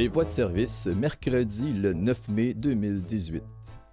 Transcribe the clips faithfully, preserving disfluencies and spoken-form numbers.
Les voies de service, mercredi le neuf mai deux mille dix-huit.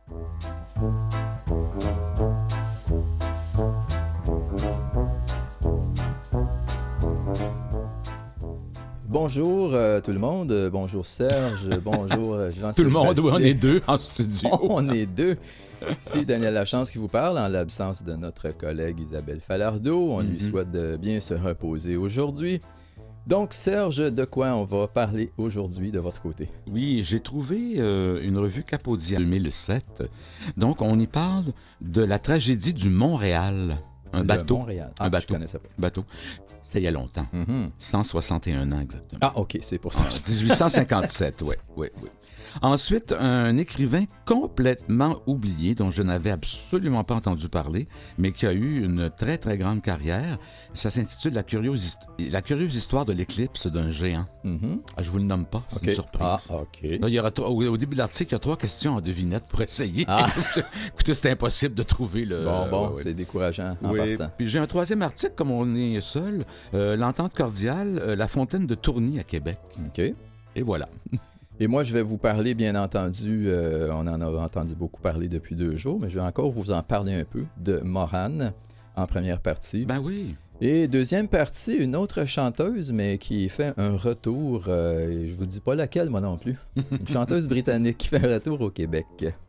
Bonjour euh, tout le monde, euh, bonjour Serge, bonjour euh, Jean-Sébastien. Tout le monde, oui, on est deux en studio. On est deux. C'est Daniel Lachance qui vous parle en l'absence de notre collègue Isabelle Falardeau. On mm-hmm. lui souhaite de bien se reposer aujourd'hui. Donc Serge, de quoi on va parler aujourd'hui de votre côté? Oui, j'ai trouvé euh, une revue Capodiane deux mille sept. Donc on y parle de la tragédie du Montréal. Un Le bateau. Montréal. Ah, un bateau. Je connaissais pas. Bateau. C'était il y a longtemps. Mm-hmm. cent soixante et un ans exactement. Ah, OK, c'est pour ça. En dix-huit cent cinquante-sept, oui, oui, oui. Ensuite, un écrivain complètement oublié dont je n'avais absolument pas entendu parler, mais qui a eu une très, très grande carrière. Ça s'intitule La curieuse, La curieuse histoire de l'éclipse d'un géant. Mm-hmm. Ah, je vous le nomme pas, c'est okay. une surprise. Ah, OK. Là, il y aura trois, au, au début de l'article, il y a trois questions en devinette pour essayer. Ah. Écoutez, c'est impossible de trouver le... Bon, bon, ouais, ouais. c'est décourageant en Oui. partant. Puis j'ai un troisième article, comme on est seul, euh, l'entente cordiale, euh, la fontaine de Tourny à Québec. OK. Et voilà. Et moi, je vais vous parler, bien entendu, euh, on en a entendu beaucoup parler depuis deux jours, mais je vais encore vous en parler un peu, de Morane, en première partie. Ben oui. Et deuxième partie, une autre chanteuse, mais qui fait un retour, euh, et je vous dis pas laquelle, moi non plus. Une chanteuse britannique qui fait un retour au Québec.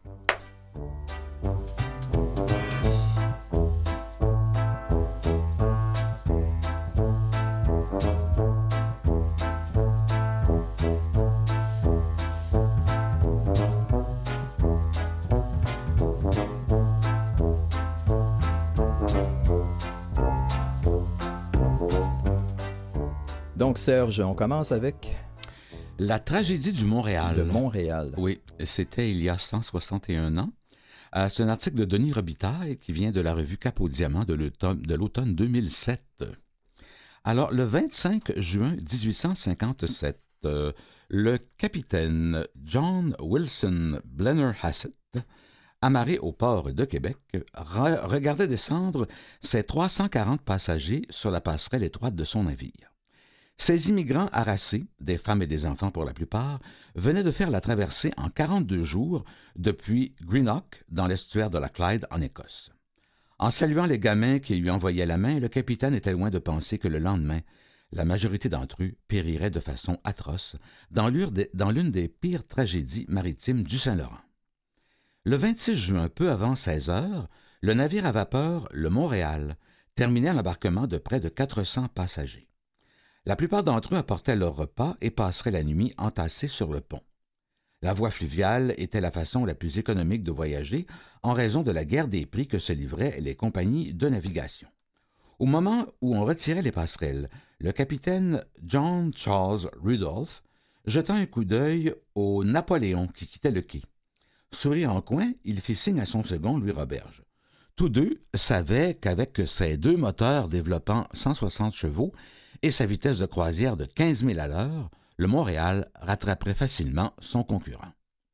Donc, Serge, on commence avec... La tragédie du Montréal. Le Montréal. Oui, c'était il y a cent soixante et un ans. Euh, c'est un article de Denis Robitaille qui vient de la revue Cap au Diamant de l'automne, de l'automne deux mille sept. Alors, le vingt-cinq juin dix-huit cent cinquante-sept, euh, le capitaine John Wilson Blennerhassett, amarré au port de Québec, re- regardait descendre ses trois cent quarante passagers sur la passerelle étroite de son navire. Ces immigrants harassés, des femmes et des enfants pour la plupart, venaient de faire la traversée en quarante-deux jours depuis Greenock, dans l'estuaire de la Clyde, en Écosse. En saluant les gamins qui lui envoyaient la main, le capitaine était loin de penser que le lendemain, la majorité d'entre eux périrait de façon atroce dans l'une des pires tragédies maritimes du Saint-Laurent. Le vingt-six juin, peu avant seize heures, le navire à vapeur, le Montréal, terminait l'embarquement de près de quatre cents passagers. La plupart d'entre eux apportaient leur repas et passeraient la nuit entassés sur le pont. La voie fluviale était la façon la plus économique de voyager en raison de la guerre des prix que se livraient les compagnies de navigation. Au moment où on retirait les passerelles, le capitaine John Charles Rudolph jeta un coup d'œil au Napoléon qui quittait le quai. Sourire en coin, il fit signe à son second, Louis Roberge. Tous deux savaient qu'avec ses deux moteurs développant cent soixante chevaux et sa vitesse de croisière de quinze milles à l'heure, le Montréal rattraperait facilement son concurrent.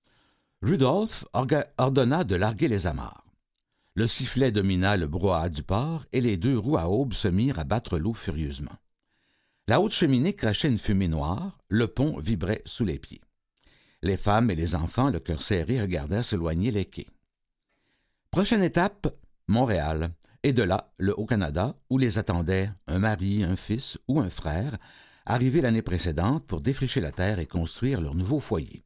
Rudolph orga- ordonna de larguer les amarres. Le sifflet domina le brouhaha du port et les deux roues à aubes se mirent à battre l'eau furieusement. La haute cheminée crachait une fumée noire, le pont vibrait sous les pieds. Les femmes et les enfants, le cœur serré, regardèrent s'éloigner les quais. Prochaine étape, Montréal, et de là, le Haut-Canada, où les attendaient un mari, un fils ou un frère, arrivés l'année précédente pour défricher la terre et construire leur nouveau foyer.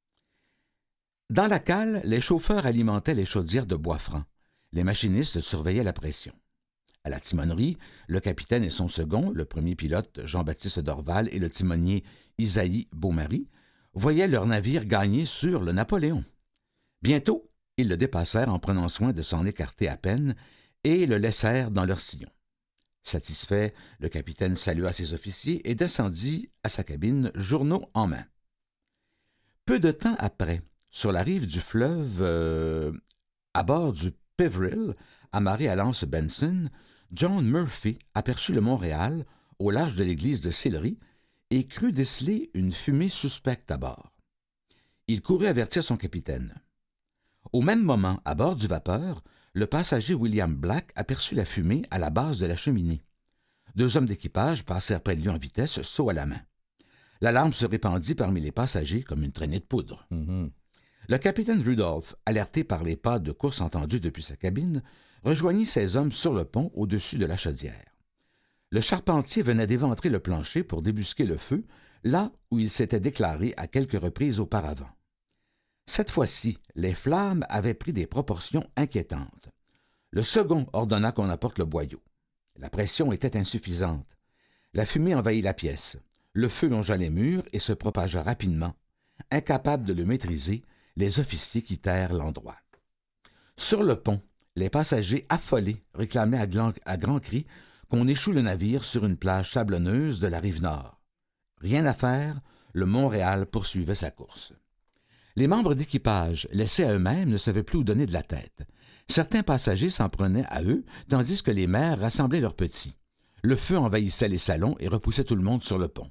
Dans la cale, les chauffeurs alimentaient les chaudières de bois franc. Les machinistes surveillaient la pression. À la timonerie, le capitaine et son second, le premier pilote Jean-Baptiste Dorval et le timonier Isaïe Beaumarie, voyaient leur navire gagner sur le Napoléon. Bientôt, ils le dépassèrent en prenant soin de s'en écarter à peine et le laissèrent dans leur sillon. Satisfait, le capitaine salua ses officiers et descendit à sa cabine, journaux en main. Peu de temps après, sur la rive du fleuve, euh, à bord du Peveril, amarré à l'anse Benson, John Murphy aperçut le Montréal, au large de l'église de Sillery, et crut déceler une fumée suspecte à bord. Il courut avertir son capitaine. Au même moment, à bord du vapeur, le passager William Black aperçut la fumée à la base de la cheminée. Deux hommes d'équipage passèrent près de lui en vitesse, seau à la main. L'alarme se répandit parmi les passagers comme une traînée de poudre. Mm-hmm. Le capitaine Rudolph, alerté par les pas de course entendus depuis sa cabine, rejoignit ses hommes sur le pont au-dessus de la chaudière. Le charpentier venait d'éventrer le plancher pour débusquer le feu, là où il s'était déclaré à quelques reprises auparavant. Cette fois-ci, les flammes avaient pris des proportions inquiétantes. Le second ordonna qu'on apporte le boyau. La pression était insuffisante. La fumée envahit la pièce. Le feu longea les murs et se propagea rapidement. Incapables de le maîtriser, les officiers quittèrent l'endroit. Sur le pont, les passagers affolés réclamaient à, glan- à grands cris qu'on échoue le navire sur une plage sablonneuse de la rive nord. Rien à faire, le Montréal poursuivait sa course. Les membres d'équipage, laissés à eux-mêmes, ne savaient plus où donner de la tête. Certains passagers s'en prenaient à eux, tandis que les mères rassemblaient leurs petits. Le feu envahissait les salons et repoussait tout le monde sur le pont.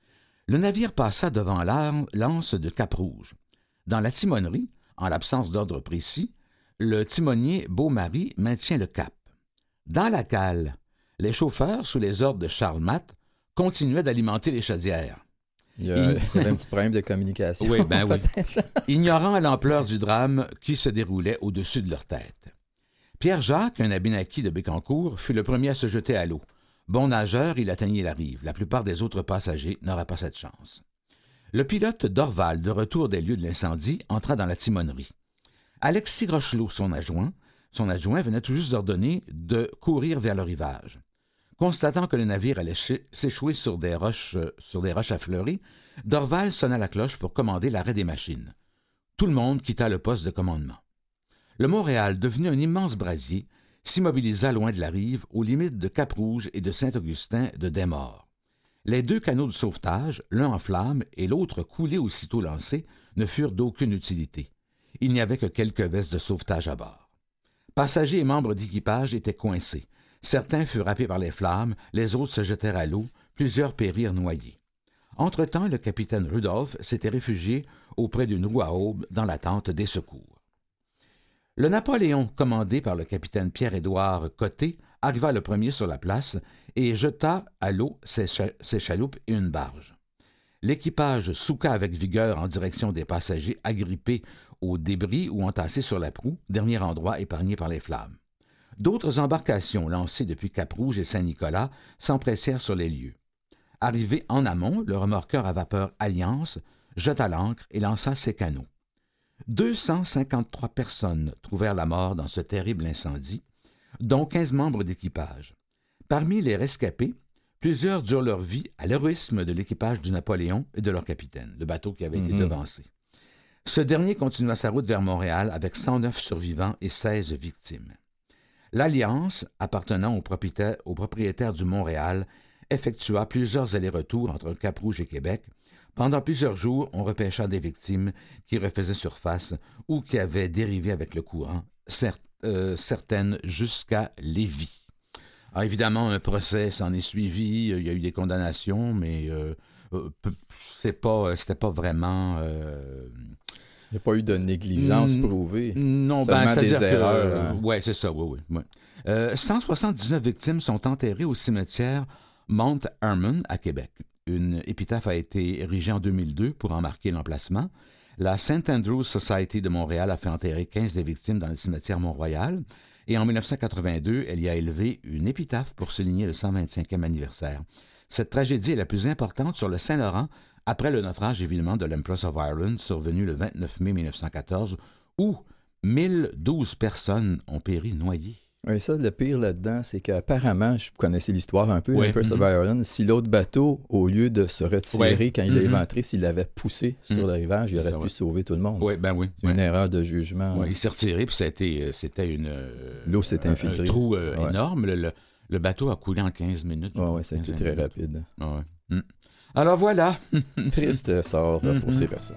Le navire passa devant l'anse de Cap-Rouge. Dans la timonerie, en l'absence d'ordre précis, le timonier Beaumaris maintient le cap. Dans la cale, les chauffeurs, sous les ordres de Charles Matte, continuaient d'alimenter les chaudières. Il y, a, il... il y avait un petit problème de communication. Oui, ben oui. Ignorant l'ampleur du drame qui se déroulait au-dessus de leur tête. Pierre-Jacques, un Abénaquis de Bécancour, fut le premier à se jeter à l'eau. Bon nageur, il atteignit la rive. La plupart des autres passagers n'auraient pas cette chance. Le pilote Dorval, de retour des lieux de l'incendie, entra dans la timonerie. Alexis Rochelot, son adjoint, son adjoint venait tout juste d'ordonner de courir vers le rivage. Constatant que le navire allait s'échouer sur des roches, sur des roches affleurées, Dorval sonna la cloche pour commander l'arrêt des machines. Tout le monde quitta le poste de commandement. Le Montréal, devenu un immense brasier, s'immobilisa loin de la rive, aux limites de Cap-Rouge et de Saint-Augustin de Desmaures. Les deux canots de sauvetage, l'un en flammes et l'autre coulé aussitôt lancé, ne furent d'aucune utilité. Il n'y avait que quelques vestes de sauvetage à bord. Passagers et membres d'équipage étaient coincés. Certains furent happés par les flammes, les autres se jetèrent à l'eau, plusieurs périrent noyés. Entre-temps, le capitaine Rudolph s'était réfugié auprès d'une roue à aubes dans l'attente des secours. Le Napoléon, commandé par le capitaine Pierre-Édouard Côté, arriva le premier sur la place et jeta à l'eau ses, cha- ses chaloupes et une barge. L'équipage souqua avec vigueur en direction des passagers agrippés aux débris ou entassés sur la proue, dernier endroit épargné par les flammes. D'autres embarcations lancées depuis Cap-Rouge et Saint-Nicolas s'empressèrent sur les lieux. Arrivé en amont, le remorqueur à vapeur Alliance jeta l'ancre et lança ses canots. deux cent cinquante-trois personnes trouvèrent la mort dans ce terrible incendie, dont quinze membres d'équipage. Parmi les rescapés, plusieurs durent leur vie à l'héroïsme de l'équipage du Napoléon et de leur capitaine, le bateau qui avait mm-hmm. été devancé. Ce dernier continua sa route vers Montréal avec cent neuf survivants et seize victimes. L'Alliance, appartenant au propriétaire, au propriétaire du Montréal, effectua plusieurs allers-retours entre Cap-Rouge et Québec. Pendant plusieurs jours, on repêcha des victimes qui refaisaient surface ou qui avaient dérivé avec le courant, certes, euh, certaines jusqu'à Lévis. Alors, évidemment, un procès s'en est suivi, il y a eu des condamnations, mais euh, c'est pas, c'était pas vraiment... Euh... Il n'y a pas eu de négligence mmh, prouvée. Non, seulement ben, des erreurs. Que, hein. Oui, c'est ça, oui, oui. Ouais. Euh, cent soixante-dix-neuf victimes sont enterrées au cimetière Mount Hermon à Québec. Une épitaphe a été érigée en deux mille deux pour en marquer l'emplacement. La Saint Andrews Society de Montréal a fait enterrer quinze des victimes dans le cimetière Mont-Royal. Et en dix-neuf cent quatre-vingt-deux, elle y a élevé une épitaphe pour souligner le cent vingt-cinquième anniversaire. Cette tragédie est la plus importante sur le Saint-Laurent après le naufrage, évidemment, de l'Empress of Ireland, survenu le vingt-neuf mai mille neuf cent quatorze, où mille douze personnes ont péri noyées. Oui, ça, le pire là-dedans, c'est qu'apparemment, je connaissais l'histoire un peu, ouais. l'Empress mm-hmm. of Ireland, si l'autre bateau, au lieu de se retirer ouais. quand il mm-hmm. a éventré, s'il l'avait poussé sur mm-hmm. le rivage, il aurait ça, pu ouais. sauver tout le monde. Oui, ben oui. C'est ouais. une erreur de jugement. Ouais, il s'est retiré, puis c'était, c'était une... L'eau s'est un, infiltrée. Un trou euh, ouais. énorme. Le, le, le bateau a coulé en quinze minutes. Oui, ouais, c'était très minutes. rapide. Ouais. Mm. Alors voilà. Triste sort mm-hmm. pour ces personnes.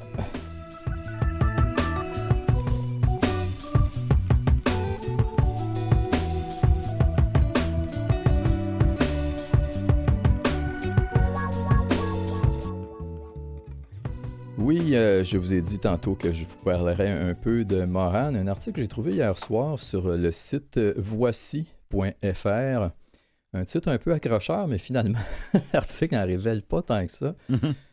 Oui, euh, je vous ai dit tantôt que je vous parlerai un peu de Morane, un article que j'ai trouvé hier soir sur le site voici point f r. Un titre un peu accrocheur, mais finalement, l'article n'en révèle pas tant que ça. Mm-hmm.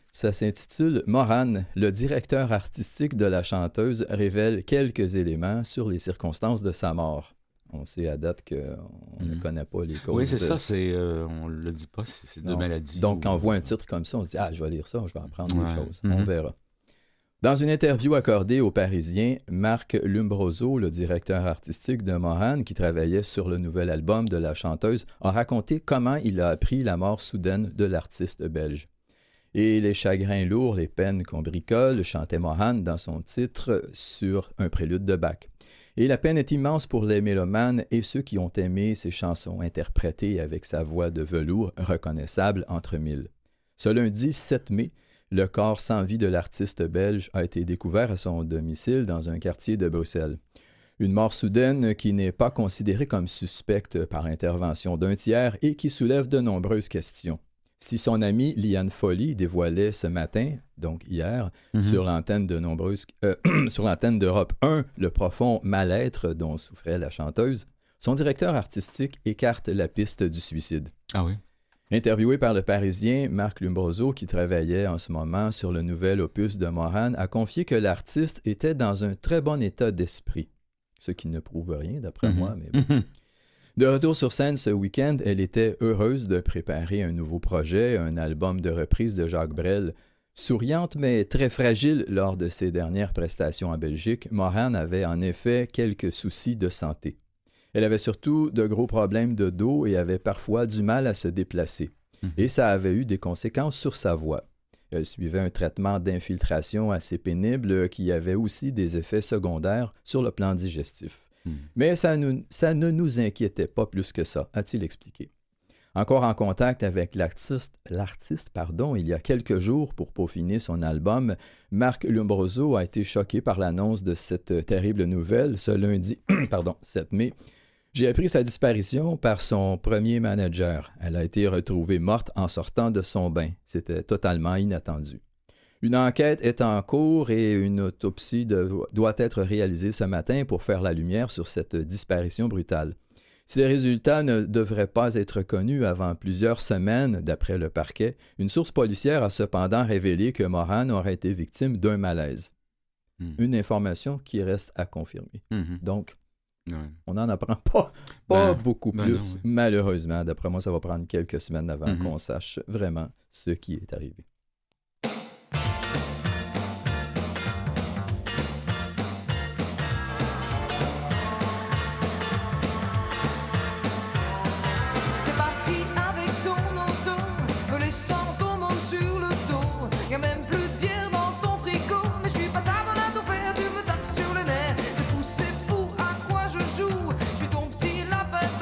Ça s'intitule « Moran, le directeur artistique de la chanteuse révèle quelques éléments sur les circonstances de sa mort ». On sait à date qu'on mmh. ne connaît pas les causes. Oui, c'est ça, c'est, euh, on ne le dit pas, c'est de maladie. Donc, ou... quand on voit un titre comme ça, on se dit « Ah, je vais lire ça, je vais apprendre ouais. des choses. Mmh. » On verra. Dans une interview accordée aux Parisiens, Marc Lumbroso, le directeur artistique de Moran, qui travaillait sur le nouvel album de la chanteuse, a raconté comment il a appris la mort soudaine de l'artiste belge. Et les chagrins lourds, les peines qu'on bricole, chantait Moran dans son titre sur un prélude de Bach. Et la peine est immense pour les mélomanes et ceux qui ont aimé ses chansons interprétées avec sa voix de velours reconnaissable entre mille. Ce lundi sept mai, le corps sans vie de l'artiste belge a été découvert à son domicile dans un quartier de Bruxelles. Une mort soudaine qui n'est pas considérée comme suspecte par l'intervention d'un tiers et qui soulève de nombreuses questions. Si son ami Liane Folly dévoilait ce matin, donc hier, mm-hmm. sur l'antenne de nombreuses, euh, sur l'antenne d'Europe un, le profond mal-être dont souffrait la chanteuse, son directeur artistique écarte la piste du suicide. Ah oui? Interviewé par le Parisien, Marc Lumbroso, qui travaillait en ce moment sur le nouvel opus de Moran, a confié que l'artiste était dans un très bon état d'esprit. Ce qui ne prouve rien, d'après mm-hmm. moi, mais bon. De retour sur scène ce week-end, elle était heureuse de préparer un nouveau projet, un album de reprise de Jacques Brel. Souriante mais très fragile lors de ses dernières prestations en Belgique, Moran avait en effet quelques soucis de santé. Elle avait surtout de gros problèmes de dos et avait parfois du mal à se déplacer. Mmh. Et ça avait eu des conséquences sur sa voix. Elle suivait un traitement d'infiltration assez pénible qui avait aussi des effets secondaires sur le plan digestif. Mais ça, nous, ça ne nous inquiétait pas plus que ça, a-t-il expliqué. Encore en contact avec l'artiste, l'artiste pardon, il y a quelques jours pour peaufiner son album, Marc Lumbroso a été choqué par l'annonce de cette terrible nouvelle ce lundi pardon, sept mai. J'ai appris sa disparition par son premier manager. Elle a été retrouvée morte en sortant de son bain. C'était totalement inattendu. Une enquête est en cours et une autopsie de, doit être réalisée ce matin pour faire la lumière sur cette disparition brutale. Si les résultats ne devraient pas être connus avant plusieurs semaines, d'après le parquet, une source policière a cependant révélé que Moran aurait été victime d'un malaise. Mmh. Une information qui reste à confirmer. Mmh. Donc, ouais. on n'en apprend pas, pas ben, beaucoup ben plus, non, oui. malheureusement. D'après moi, ça va prendre quelques semaines avant mmh. qu'on sache vraiment ce qui est arrivé.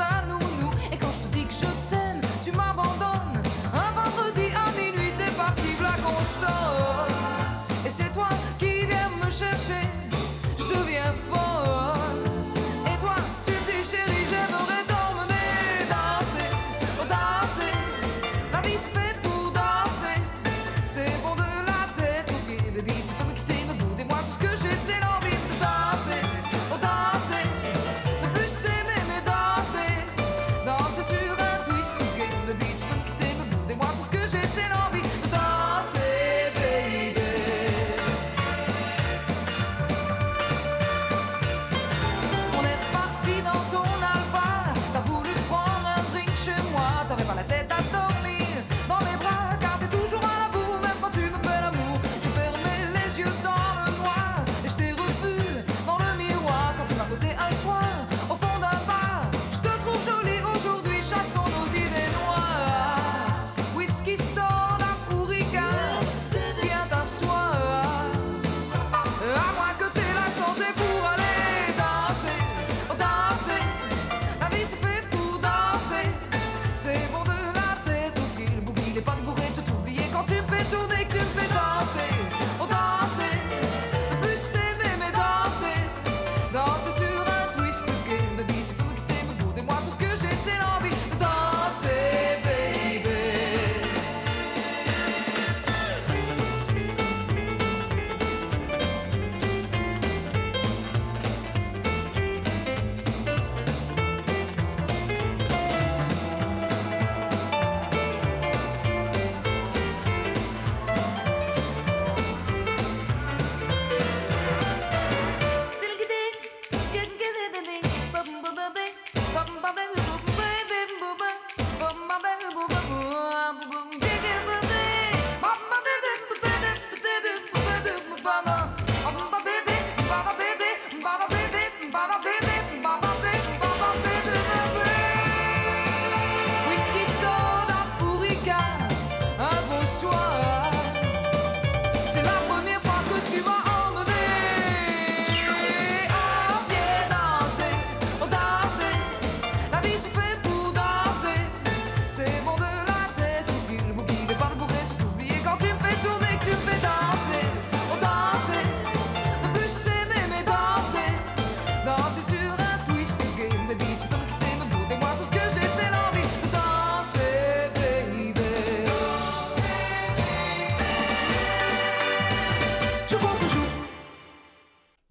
Et quand je te dis que je t'aime, tu m'abandonnes. Un vendredi à minuit, t'es parti.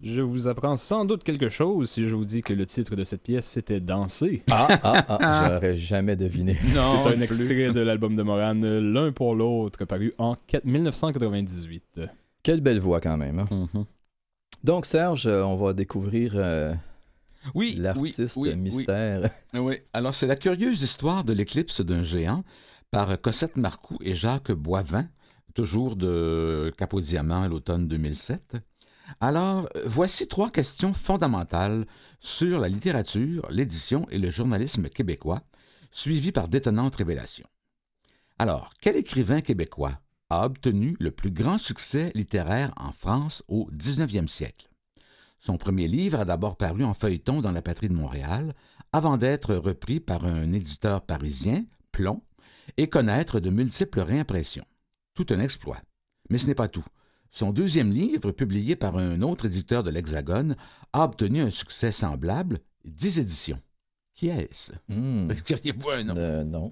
Je vous apprends sans doute quelque chose si je vous dis que le titre de cette pièce, c'était Danser. Ah, ah, ah, j'aurais jamais deviné. Non, C'est un plus. extrait de l'album de Morane, L'un pour l'autre, paru en dix-neuf cent quatre-vingt-dix-huit. Quelle belle voix quand même. Hein? Mm-hmm. Donc Serge, on va découvrir euh, Oui, l'artiste oui, oui, mystère. Oui. oui. Alors, c'est la curieuse histoire de l'éclipse d'un géant par Cossette Marcoux et Jacques Boivin, toujours de Capodiamant à l'automne deux mille sept. Alors, voici trois questions fondamentales sur la littérature, l'édition et le journalisme québécois, suivies par d'étonnantes révélations. Alors, quel écrivain québécois a obtenu le plus grand succès littéraire en France au dix-neuvième siècle? Son premier livre a d'abord paru en feuilleton dans la Patrie de Montréal, avant d'être repris par un éditeur parisien, Plomb, et connaître de multiples réimpressions. Tout un exploit. Mais ce n'est pas tout. Son deuxième livre, publié par un autre éditeur de l'Hexagone, a obtenu un succès semblable, dix éditions. Qui est-ce? Hmm. Est-ce qu'il y a un nom? Euh, non.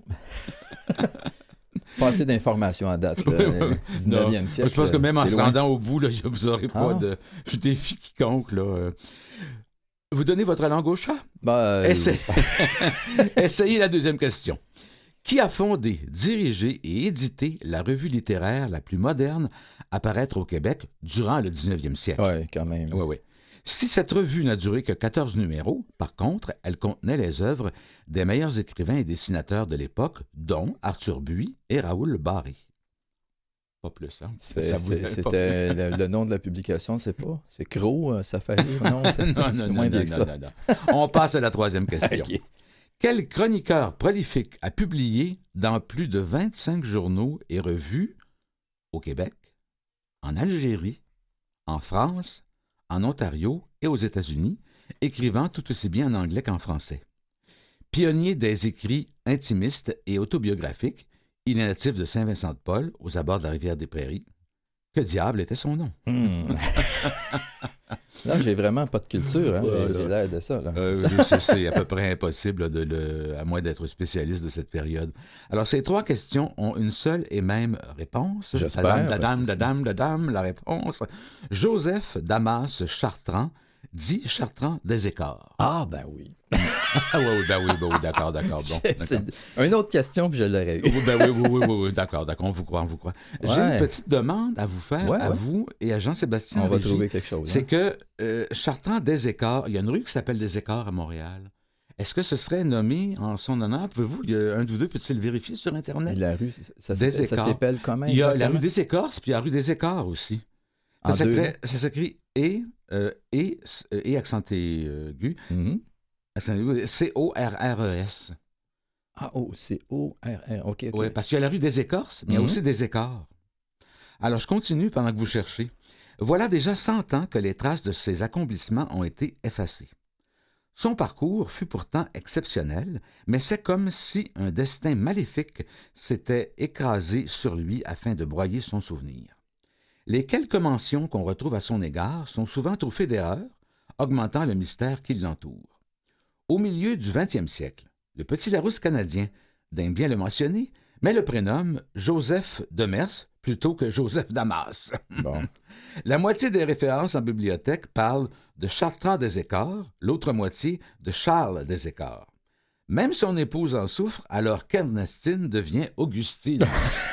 Pas assez d'informations à date. Euh, dix-neuvième siècle. Je pense que même en se loin. rendant au bout, là, vous n'aurez pas Ah. de... Je défie quiconque, là. Vous donnez votre langue au chat? Bah, euh, Essayez. Essayez la deuxième question. Qui a fondé, dirigé et édité la revue littéraire la plus moderne à paraître au Québec durant le dix-neuvième siècle? ouais, quand même. Oui, oui. Si cette revue n'a duré que quatorze numéros, par contre, elle contenait les œuvres des meilleurs écrivains et dessinateurs de l'époque, dont Arthur Buy et Raoul Barré. Pas plus, hein? C'est- Ça vous c'est- l'avez pas C'était le, le nom de la publication, c'est pas? C'est Crow, euh, ça fait rire, non? C'est non, c'est non, moins non, bien non, que ça. non, non. On passe à la troisième question. Ok. Quel chroniqueur prolifique a publié dans plus de vingt-cinq journaux et revues au Québec, en Algérie, en France, en Ontario et aux États-Unis, écrivant tout aussi bien en anglais qu'en français? Pionnier des écrits intimistes et autobiographiques, il est natif de Saint-Vincent-de-Paul, aux abords de la rivière des Prairies. Que diable était son nom? Hmm. Là, j'ai vraiment pas de culture, hein? Ouais, J'ai là. j'ai l'air de ça. Là. Euh, Ça- oui, c'est, c'est à peu près impossible, de le, à moins d'être spécialiste de cette période. Alors, ces trois questions ont une seule et même réponse. J'espère, Dadam, parce dadam, que dadam, dadam, la réponse. Joseph Damas Chartrand, dit Chartrand des Écarts. Ah, ben oui. Ah oui, oui, ben oui, ben oui, d'accord, d'accord. Bon, C'est d'accord. une autre question, puis je l'aurais eu. Oui, ben oui, oui, oui, oui, oui, d'accord, d'accord, on vous croit, on vous croit. J'ai Ouais. une petite demande à vous faire, Ouais, à ouais. vous et à Jean-Sébastien On va Régis. trouver quelque chose. C'est hein. que euh, Chartrand des Écarts, il y a une rue qui s'appelle des Écarts à Montréal. Est-ce que ce serait nommé en son honneur? Pouvez-vous, il y a un de vous deux, peut-il le vérifier sur Et Internet? la rue, ça, Des ça, ça Écarts. s'appelle comment Il y a la exactement? rue des Écorces, puis il y a la rue des Écarts aussi. En Ça deux. s'écrit, ça s'écrit et, euh, et, euh, et accent aigu, Mhm. accent aigu, C O R R E S. Ah, oh, c'est O R R. OK, OK. Oui, parce qu'il y a la rue des Écorces, mais il y a Mhm. aussi des Écarts. Alors, je continue pendant que vous cherchez. Voilà déjà cent ans que les traces de ses accomplissements ont été effacées. Son parcours fut pourtant exceptionnel, mais c'est comme si un destin maléfique s'était écrasé sur lui afin de broyer son souvenir. Les quelques mentions qu'on retrouve à son égard sont souvent truffées d'erreurs, augmentant le mystère qui l'entoure. Au milieu du vingtième siècle, le petit Larousse canadien, d'aime bien le mentionner, mais le prénomme Joseph Demers plutôt que Joseph Damas. Bon. La moitié des références en bibliothèque parlent de Chartrand des Écarts, l'autre moitié de Charles des Écarts. Même son épouse en souffre, alors qu'Ernestine devient Augustine.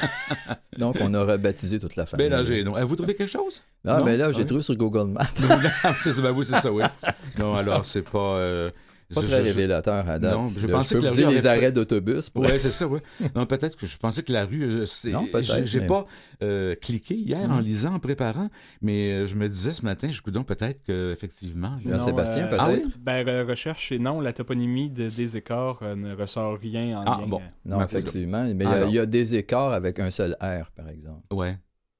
Donc, on a rebaptisé toute la famille. Mélangez, non. Avez-vous trouvé quelque chose? Ah, Non? ben là, j'ai Ah oui? trouvé sur Google Maps. c'est ça, ben oui, c'est ça, oui. Non, alors, c'est pas... euh, Pas je- très je- je- révélateur à date. Non, je Là, pensais peux que la vous rue dire les aurait- arrêts d'autobus. Pour... Oui, c'est ça, oui. Non, peut-être que je pensais que la rue, euh, c'est... Non, peut-être, J'ai, j'ai mais- pas euh, cliqué hier Mm. en lisant, en préparant, mais euh, je me disais ce matin, je donc peut-être qu'effectivement... Jean- Sébastien, peut-être? Ah oui? Ben, re- recherche et non, la toponymie de- des écarts euh, ne ressort rien en Ah, lien. bon. euh, Non, Ouais, c'est ça. effectivement. Mais il y a- Alors. il y, a des écarts avec un seul R, par exemple. Ouais.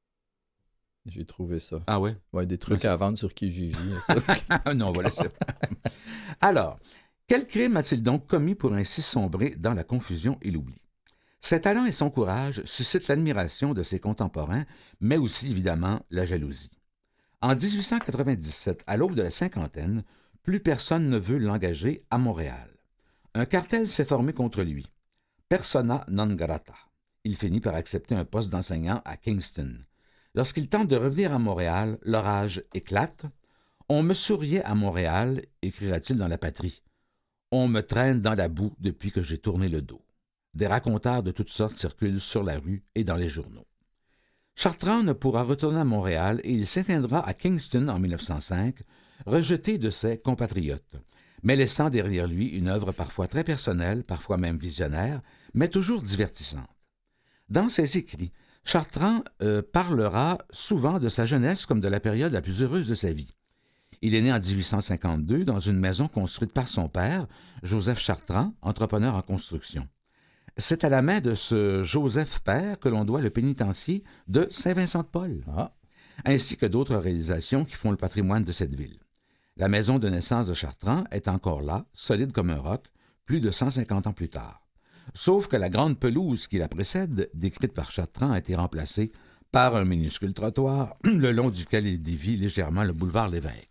J'ai trouvé ça. Ah ouais? Ouais, des trucs à vendre sur Kijiji. ça. Ah non, voilà ça. Alors, quel crime a-t-il donc commis pour ainsi sombrer dans la confusion et l'oubli? Ses talents et son courage suscitent l'admiration de ses contemporains, mais aussi, évidemment, la jalousie. En dix-huit cent quatre-vingt-dix-sept, à l'aube de la cinquantaine, plus personne ne veut l'engager à Montréal. Un cartel s'est formé contre lui. Persona non grata. Il finit par accepter un poste d'enseignant à Kingston. Lorsqu'il tente de revenir à Montréal, l'orage éclate. On me souriait à Montréal, écrira-t-il dans La Patrie. On me traîne dans la boue depuis que j'ai tourné le dos. Des racontars de toutes sortes circulent sur la rue et dans les journaux. Chartrand ne pourra retourner à Montréal et il s'éteindra à Kingston en mille neuf cent cinq, rejeté de ses compatriotes, mais laissant derrière lui une œuvre parfois très personnelle, parfois même visionnaire, mais toujours divertissante. Dans ses écrits, Chartrand euh, parlera souvent de sa jeunesse comme de la période la plus heureuse de sa vie. Il est né en dix-huit cent cinquante-deux dans une maison construite par son père, Joseph Chartrand, entrepreneur en construction. C'est à la main de ce Joseph père que l'on doit le pénitencier de Saint-Vincent-de-Paul, Ah. ainsi que d'autres réalisations qui font le patrimoine de cette ville. La maison de naissance de Chartrand est encore là, solide comme un roc, plus de cent cinquante ans plus tard. Sauf que la grande pelouse qui la précède, décrite par Chartrand, a été remplacée par un minuscule trottoir, le long duquel il dévie légèrement le boulevard Lévesque.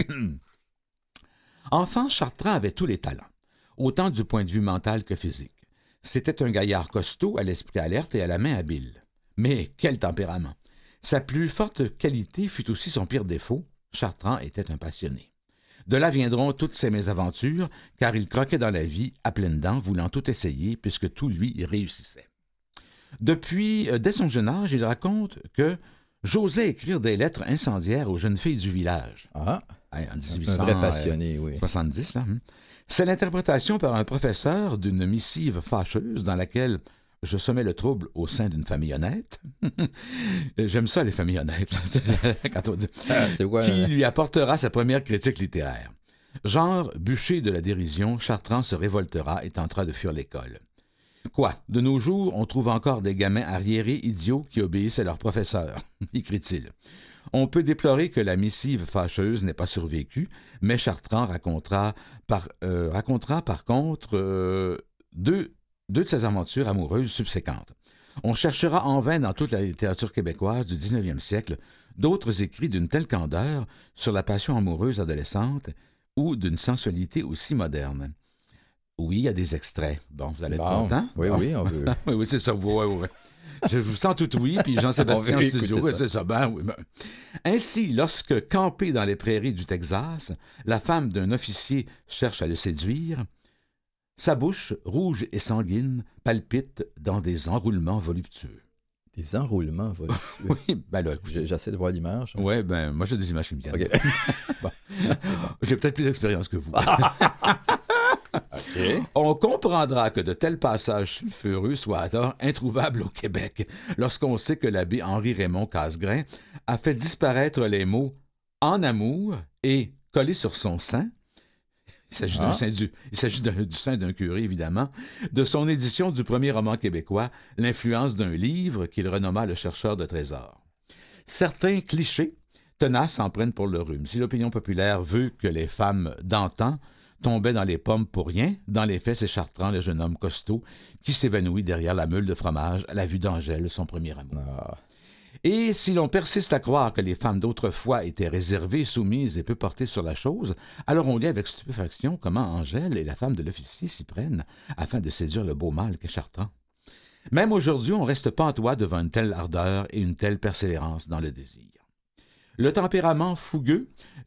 Enfant, Chartrand avait tous les talents, autant du point de vue mental que physique. C'était un gaillard costaud, à l'esprit alerte et à la main habile. Mais quel tempérament! Sa plus forte qualité fut aussi son pire défaut. Chartrand était un passionné. De là viendront toutes ses mésaventures, car il croquait dans la vie à pleines dents, voulant tout essayer, puisque tout lui réussissait. Depuis, dès son jeune âge, il raconte que j'osais écrire des lettres incendiaires aux jeunes filles du village. Ah, en dix-huit un cent vrai passionné, oui. soixante-dix, là. C'est l'interprétation par un professeur d'une missive fâcheuse dans laquelle je semais le trouble au sein d'une famille honnête. J'aime ça, les familles honnêtes. Là. Quand on dit... Ah, c'est quoi, qui hein? lui apportera sa première critique littéraire. Genre, bûcher de la dérision, Chartrand se révoltera et tentera de fuir l'école. Quoi, de nos jours, on trouve encore des gamins arriérés idiots qui obéissent à leur professeur, écrit-il. On peut déplorer que la missive fâcheuse n'ait pas survécu, mais Chartrand racontera par, euh, racontera par contre euh, deux, deux de ses aventures amoureuses subséquentes. On cherchera en vain dans toute la littérature québécoise du dix-neuvième siècle d'autres écrits d'une telle candeur sur la passion amoureuse adolescente ou d'une sensualité aussi moderne. Oui, il y a des extraits. Bon, vous allez être Bon, content? oui, Bon. oui, on veut. oui, oui, c'est ça. Oui, oui, oui. Je vous sens tout oui, puis Jean-Sébastien On en veut studio. écouter Oui, ça. c'est ça. Ben, oui, ben. Ainsi, lorsque, campé dans les prairies du Texas, la femme d'un officier cherche à le séduire, sa bouche, rouge et sanguine, palpite dans des enroulements voluptueux. Des enroulements voluptueux. Oui, ben là, écoutez. J'ai- J'essaie de voir l'image. Oui, ben, moi, j'ai des images qui me viennent. OK. Bon, c'est bon. J'ai peut-être plus d'expérience que vous. OK. On comprendra que de tels passages sulfureux soient alors introuvables au Québec, lorsqu'on sait que l'abbé Henri-Raymond Casgrain a fait disparaître les mots « en amour » et « collé sur son sein ». Il s'agit, d'un Ah. sein du, il s'agit d'un- du sein d'un curé, évidemment, de son édition du premier roman québécois, l'influence d'un livre qu'il renomma Le chercheur de trésors. Certains clichés tenaces en prennent pour le rhume. Si l'opinion populaire veut que les femmes d'antan tombaient dans les pommes pour rien, dans les faits, c'est Chartrand, le jeune homme costaud, qui s'évanouit derrière la meule de fromage à la vue d'Angèle, son premier amour. Ah, Et si l'on persiste à croire que les femmes d'autrefois étaient réservées, soumises et peu portées sur la chose, alors on lit avec stupéfaction comment Angèle et la femme de l'officier s'y prennent afin de séduire le beau mâle qu'est Chartrand. Même aujourd'hui, on reste pantois devant une telle ardeur et une telle persévérance dans le désir. Le tempérament fougueux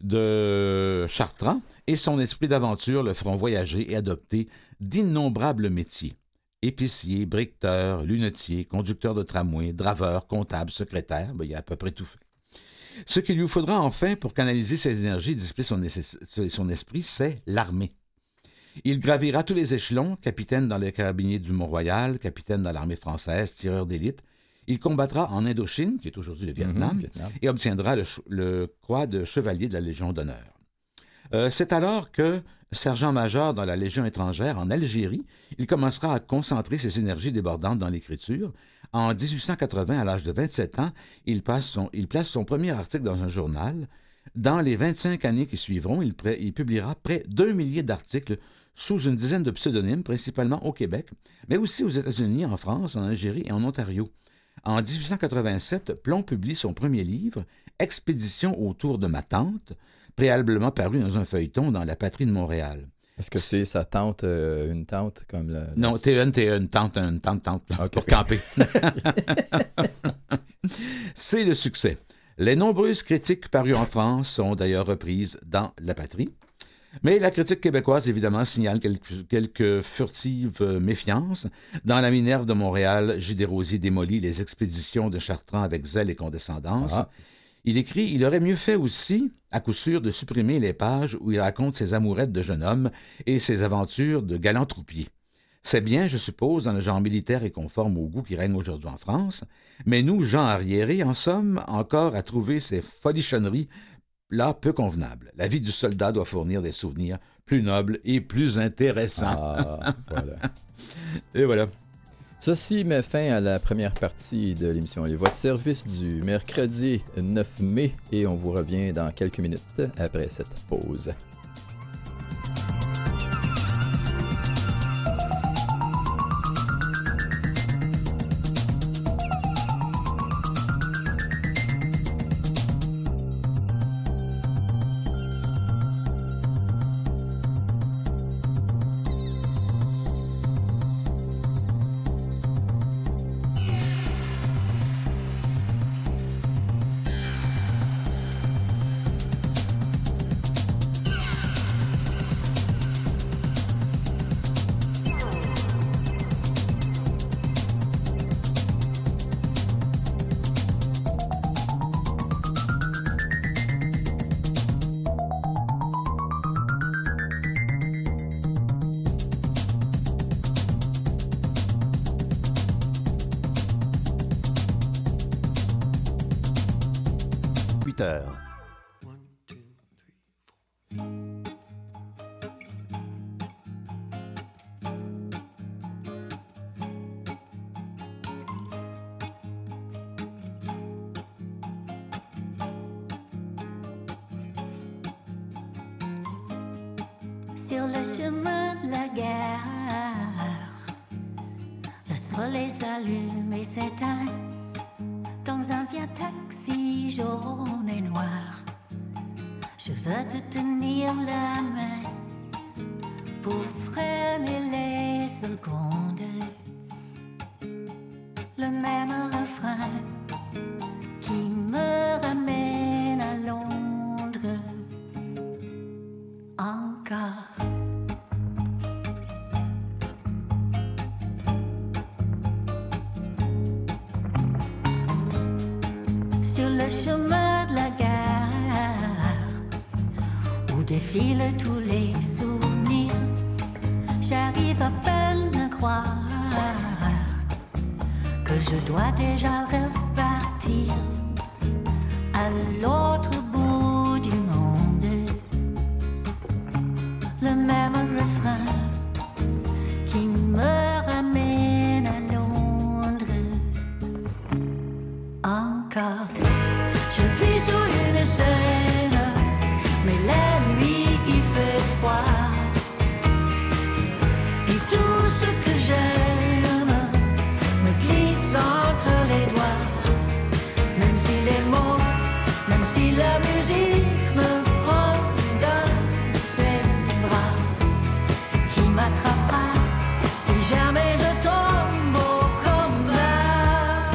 de Chartrand et son esprit d'aventure le feront voyager et adopter d'innombrables métiers. Épicier, briqueteur, lunetier, conducteur de tramway, draveur, comptable, secrétaire, ben, il a à peu près tout fait. Ce qu'il lui faudra enfin pour canaliser ses énergies et dissiper son, es- son esprit, c'est l'armée. Il gravira tous les échelons, capitaine dans les carabiniers du Mont-Royal, capitaine dans l'armée française, tireur d'élite. Il combattra en Indochine, qui est aujourd'hui le Vietnam, mhm, Vietnam. et obtiendra le, ch- le croix de chevalier de la Légion d'honneur. Euh, c'est alors que, sergent-major dans la Légion étrangère en Algérie, il commencera à concentrer ses énergies débordantes dans l'écriture. En dix-huit cent quatre-vingts, à l'âge de vingt-sept ans, il, passe son, il place son premier article dans un journal. Dans les vingt-cinq années qui suivront, il, pré- il publiera près d'un millier d'articles sous une dizaine de pseudonymes, principalement au Québec, mais aussi aux États-Unis, en France, en Algérie et en Ontario. En dix-huit cent quatre-vingt-sept, Plon publie son premier livre, Expédition autour de ma tante, préalablement paru dans un feuilleton dans La Patrie de Montréal. Est-ce que c'est sa tante, euh, une tante comme la... la- Non, T N, T N, tante, une tante, tante, Ok. pour camper. C'est le succès. Les nombreuses critiques parues en France sont d'ailleurs reprises dans La Patrie. Mais la critique québécoise, évidemment, signale quelques, quelques furtives méfiances. Dans La Minerve de Montréal, J. Desrosiers démolit les expéditions de Chartrand avec zèle et condescendance. Ah. Il écrit « Il aurait mieux fait aussi, à coup sûr, de supprimer les pages où il raconte ses amourettes de jeune homme et ses aventures de galant troupier. C'est bien, je suppose, dans le genre militaire et conforme au goût qui règne aujourd'hui en France, mais nous, gens arriérés, en sommes encore à trouver ces folichonneries là peu convenables. La vie du soldat doit fournir des souvenirs plus nobles et plus intéressants. » Ah, voilà. Et voilà. Ceci met fin à la première partie de l'émission Les Voix de service du mercredi neuf mai et on vous revient dans quelques minutes après cette pause. Sur le chemin de la gare, le soleil s'allume et s'éteint dans un vieux taxi jaune et noir. Je veux te tenir la main pour freiner les secondes. Le même refrain qui me ramène à Londres. Encore. Sur le chemin de la gare où défilent tous les souvenirs, j'arrive à peine à croire que je dois déjà repartir à l'autre bout du monde. Le même refrain qui me ramène à Londres. Encore. Je vis sous une scène, mais la nuit il fait froid. Et tout ce que j'aime me glisse entre les doigts. Même si les mots, même si la musique me prend dans ses bras, qui m'attrapera si jamais je tombe au combat.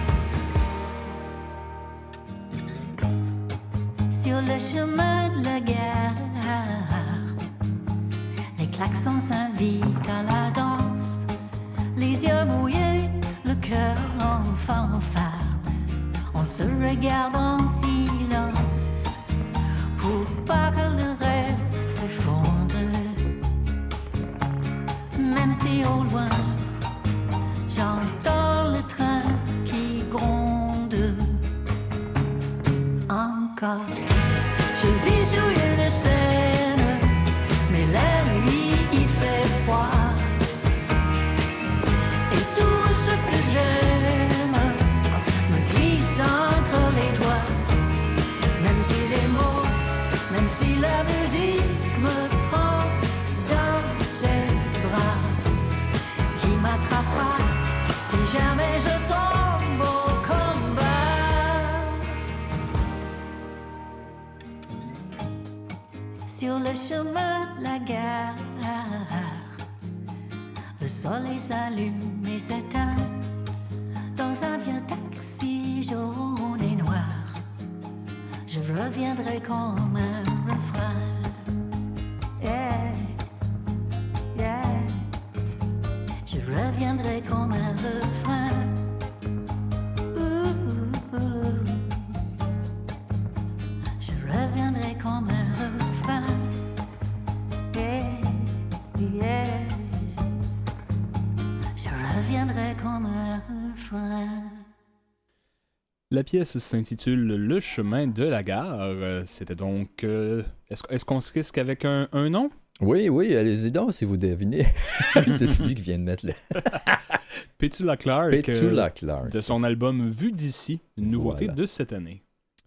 Sur le chemin de la gare, les klaxons s'invitent à la danse, les yeux mouillés, le cœur en fanfare. On se regarde en silence pour pas que le rêve s'effondre. Même si au loin j'entends le train qui gronde. Encore. Je vis sur une scène, mais la nuit il fait froid. Et tout ce que j'aime me glisse entre les doigts. Même si les mots, même si la musique me prend dans ses bras, qui m'attrapera si jamais je tombe au combat. Sur le chemin de la gare, le soleil s'allume et s'éteint dans un vieux taxi jaune et noir. Je reviendrai comme un refrain. Yeah, yeah. Je reviendrai comme un refrain. Ouh, ouh, ouh. Je reviendrai comme un refrain. Yeah, yeah. Je reviendrai comme un refrain. La pièce s'intitule Le chemin de la gare. C'était donc... Euh, est-ce, est-ce qu'on se risque avec un, un nom? Oui, oui, allez-y donc si vous devinez. C'est celui qui vient de mettre le... Petula Clark. Petula Clark. De son album Vue d'ici, une nouveauté Voilà. de cette année.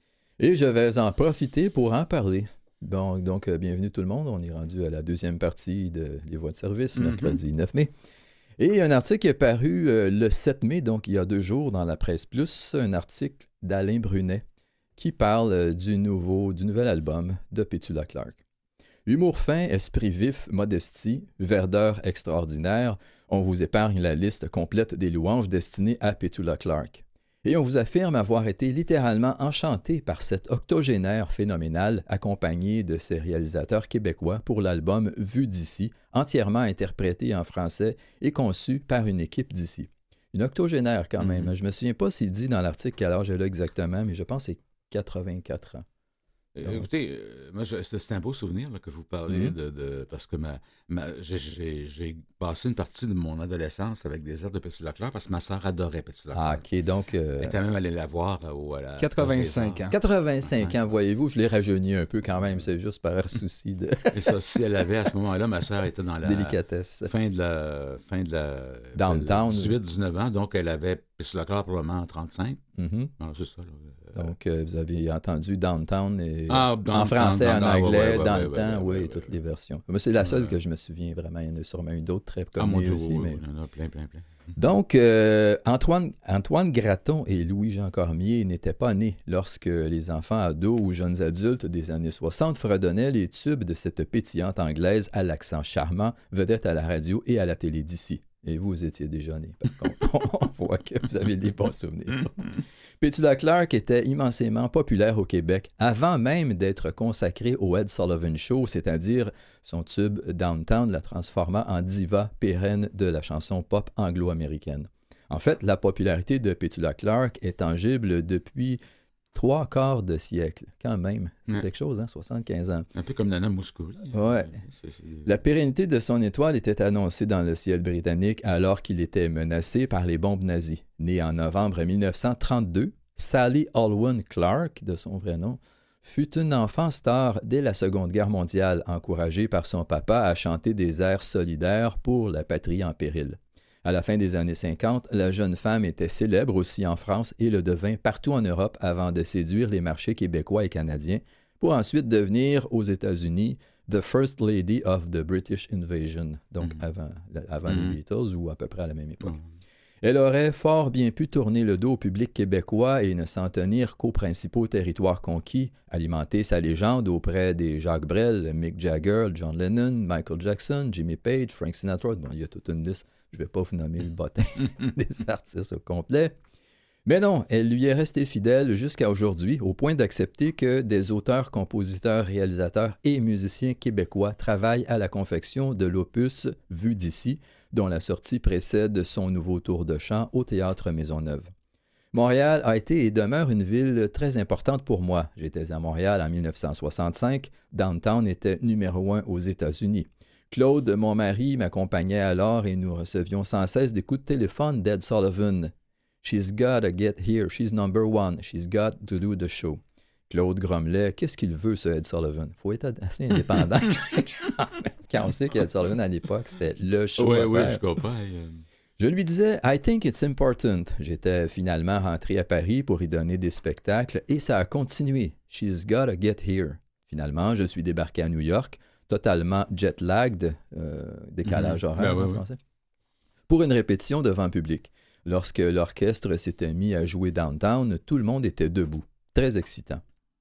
Et je vais en profiter pour en parler. Bon, donc, euh, bienvenue tout le monde. On est rendu à la deuxième partie de Les Voix de service, Mm-hmm. mercredi neuf mai. Et un article est paru euh, le sept mai, donc il y a deux jours, dans la Presse Plus, un article d'Alain Brunet qui parle euh, du, nouveau, du nouvel album de Petula Clark. Humour fin, esprit vif, modestie, verdeur extraordinaire, on vous épargne la liste complète des louanges destinées à Petula Clark. Et on vous affirme avoir été littéralement enchanté par cette octogénaire phénoménale accompagnée de ses réalisateurs québécois pour l'album Vue d'ici, entièrement interprété en français et conçu par une équipe d'ici. Une octogénaire quand même. Mm-hmm. Je me souviens pas s'il dit dans l'article quel âge elle a exactement, mais je pense que c'est quatre-vingt-quatre ans. Euh, Écoutez, euh, moi, je- c'est c'est un beau souvenir là, que vous parlez, Mhm. de, de- parce que ma, ma- j'ai- j'ai j'ai passé une partie de mon adolescence avec des airs de Petula Clark parce que ma sœur adorait Petula Ah, Clark. ok, donc... euh, Elle était même allée la voir euh, au, à la quatre-vingt-cinq ans. quatre-vingt-cinq Ouais. ans, voyez-vous, je l'ai rajeuni un peu quand même, c'est juste par souci de Et ça, si elle avait à ce moment-là, ma sœur était dans la délicatesse. fin de la fin de la Downtown. dix-huit dix-neuf ans, donc elle avait Petula Clark probablement trente-cinq. Mhm. Non, c'est ça. Là. Donc, euh, vous avez entendu Downtown et Ah, en Downtown, français, en Downtown, anglais, ouais, ouais, dans ouais, le ouais, temps, ouais, oui, ouais, toutes ouais. les versions. Mais c'est la seule Ouais. que je me souviens vraiment. Il y en a sûrement eu d'autres très Ah, mon connues Dieu, aussi. oui, mais... oui, il y en a plein, plein, plein. Donc, euh, Antoine, Antoine Gratton et Louis-Jean Cormier n'étaient pas nés lorsque les enfants ados ou jeunes adultes des années soixante fredonnaient les tubes de cette pétillante anglaise à l'accent charmant, vedette à la radio et à la télé d'ici. Et vous étiez déjà nés, par contre. On voit que vous avez des bons souvenirs. Petula Clark était immensément populaire au Québec avant même d'être consacrée au Ed Sullivan Show, c'est-à-dire son tube Downtown la transformant en diva pérenne de la chanson pop anglo-américaine. En fait, la popularité de Petula Clark est tangible depuis trois quarts de siècle. Quand même, c'est Ouais. quelque chose, hein, soixante-quinze ans. Un peu comme Nana Mouskouri. Ouais. C'est- c'est- La pérennité de son étoile était annoncée dans le ciel britannique alors qu'il était menacé par les bombes nazies. Née en novembre mille neuf cent trente-deux, Sally Alwyn Clark, de son vrai nom, fut une enfant star dès la Seconde Guerre mondiale, encouragée par son papa à chanter des airs solidaires pour la patrie en péril. À la fin des années cinquante, la jeune femme était célèbre aussi en France et le devint partout en Europe avant de séduire les marchés québécois et canadiens, pour ensuite devenir aux États-Unis The First Lady of the British Invasion, donc Mhm. avant, avant Mhm. les Beatles ou à peu près à la même époque. Bon. Elle aurait fort bien pu tourner le dos au public québécois et ne s'en tenir qu'aux principaux territoires conquis, alimenter sa légende auprès des Jacques Brel, Mick Jagger, John Lennon, Michael Jackson, Jimmy Page, Frank Sinatra. Bon, il y a toute une liste, je ne vais pas vous nommer le bottin des artistes au complet. Mais non, elle lui est restée fidèle jusqu'à aujourd'hui, au point d'accepter que des auteurs, compositeurs, réalisateurs et musiciens québécois travaillent à la confection de l'opus Vue d'ici, dont la sortie précède son nouveau tour de chant au Théâtre Maisonneuve. Montréal a été et demeure une ville très importante pour moi. J'étais à Montréal en mille neuf cent soixante-cinq. Downtown était numéro un aux États-Unis. Claude, mon mari, m'accompagnait alors et nous recevions sans cesse des coups de téléphone d'Ed Sullivan. « She's gotta get here. She's number one. She's got to do the show. » Claude grommelait. Qu'est-ce qu'il veut, ce Ed Sullivan? Il faut être assez indépendant. Quand on sait qu'Ed Sullivan, à l'époque, c'était le show Oui, à oui, faire. je comprends. euh, Je lui disais « I think it's important ». J'étais finalement rentré à Paris pour y donner des spectacles et ça a continué. « She's gotta get here ». Finalement, je suis débarqué à New York, totalement jet-lagged, euh, décalage Mhm. horaire Ben en ouais, français, pour une répétition devant public. Lorsque l'orchestre s'était mis à jouer Downtown, tout le monde était debout. Très excitant.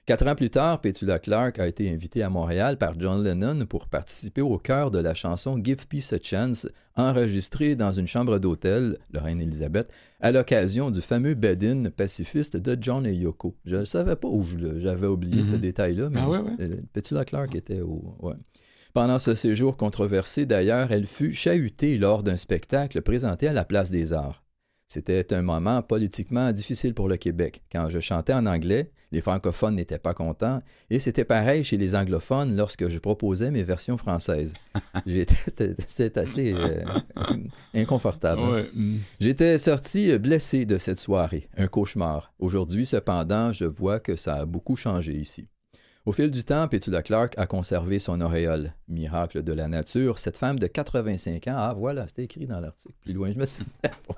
Quatre ans plus tard, Petula Clark a été invitée à Montréal par John Lennon pour participer au chœur de la chanson « Give Peace a Chance », enregistrée dans une chambre d'hôtel, le Reine Élisabeth, à l'occasion du fameux bed-in pacifiste de John et Yoko. Je ne savais pas où je, j'avais oublié mm-hmm. ce détail-là, mais ah ouais, ouais. Euh, Petula Clark était au... Ouais. Pendant ce séjour controversé, d'ailleurs, elle fut chahutée lors d'un spectacle présenté à la Place des Arts. C'était un moment politiquement difficile pour le Québec. Quand je chantais en anglais, les francophones n'étaient pas contents, et c'était pareil chez les anglophones lorsque je proposais mes versions françaises. J'étais, c'était assez euh, inconfortable. Ouais. J'étais sorti blessé de cette soirée, un cauchemar. Aujourd'hui, cependant, je vois que ça a beaucoup changé ici. Au fil du temps, Petula Clark a conservé son auréole. Miracle de la nature, cette femme de quatre-vingt-cinq ans, ah voilà, c'était écrit dans l'article, plus loin, je me souviens.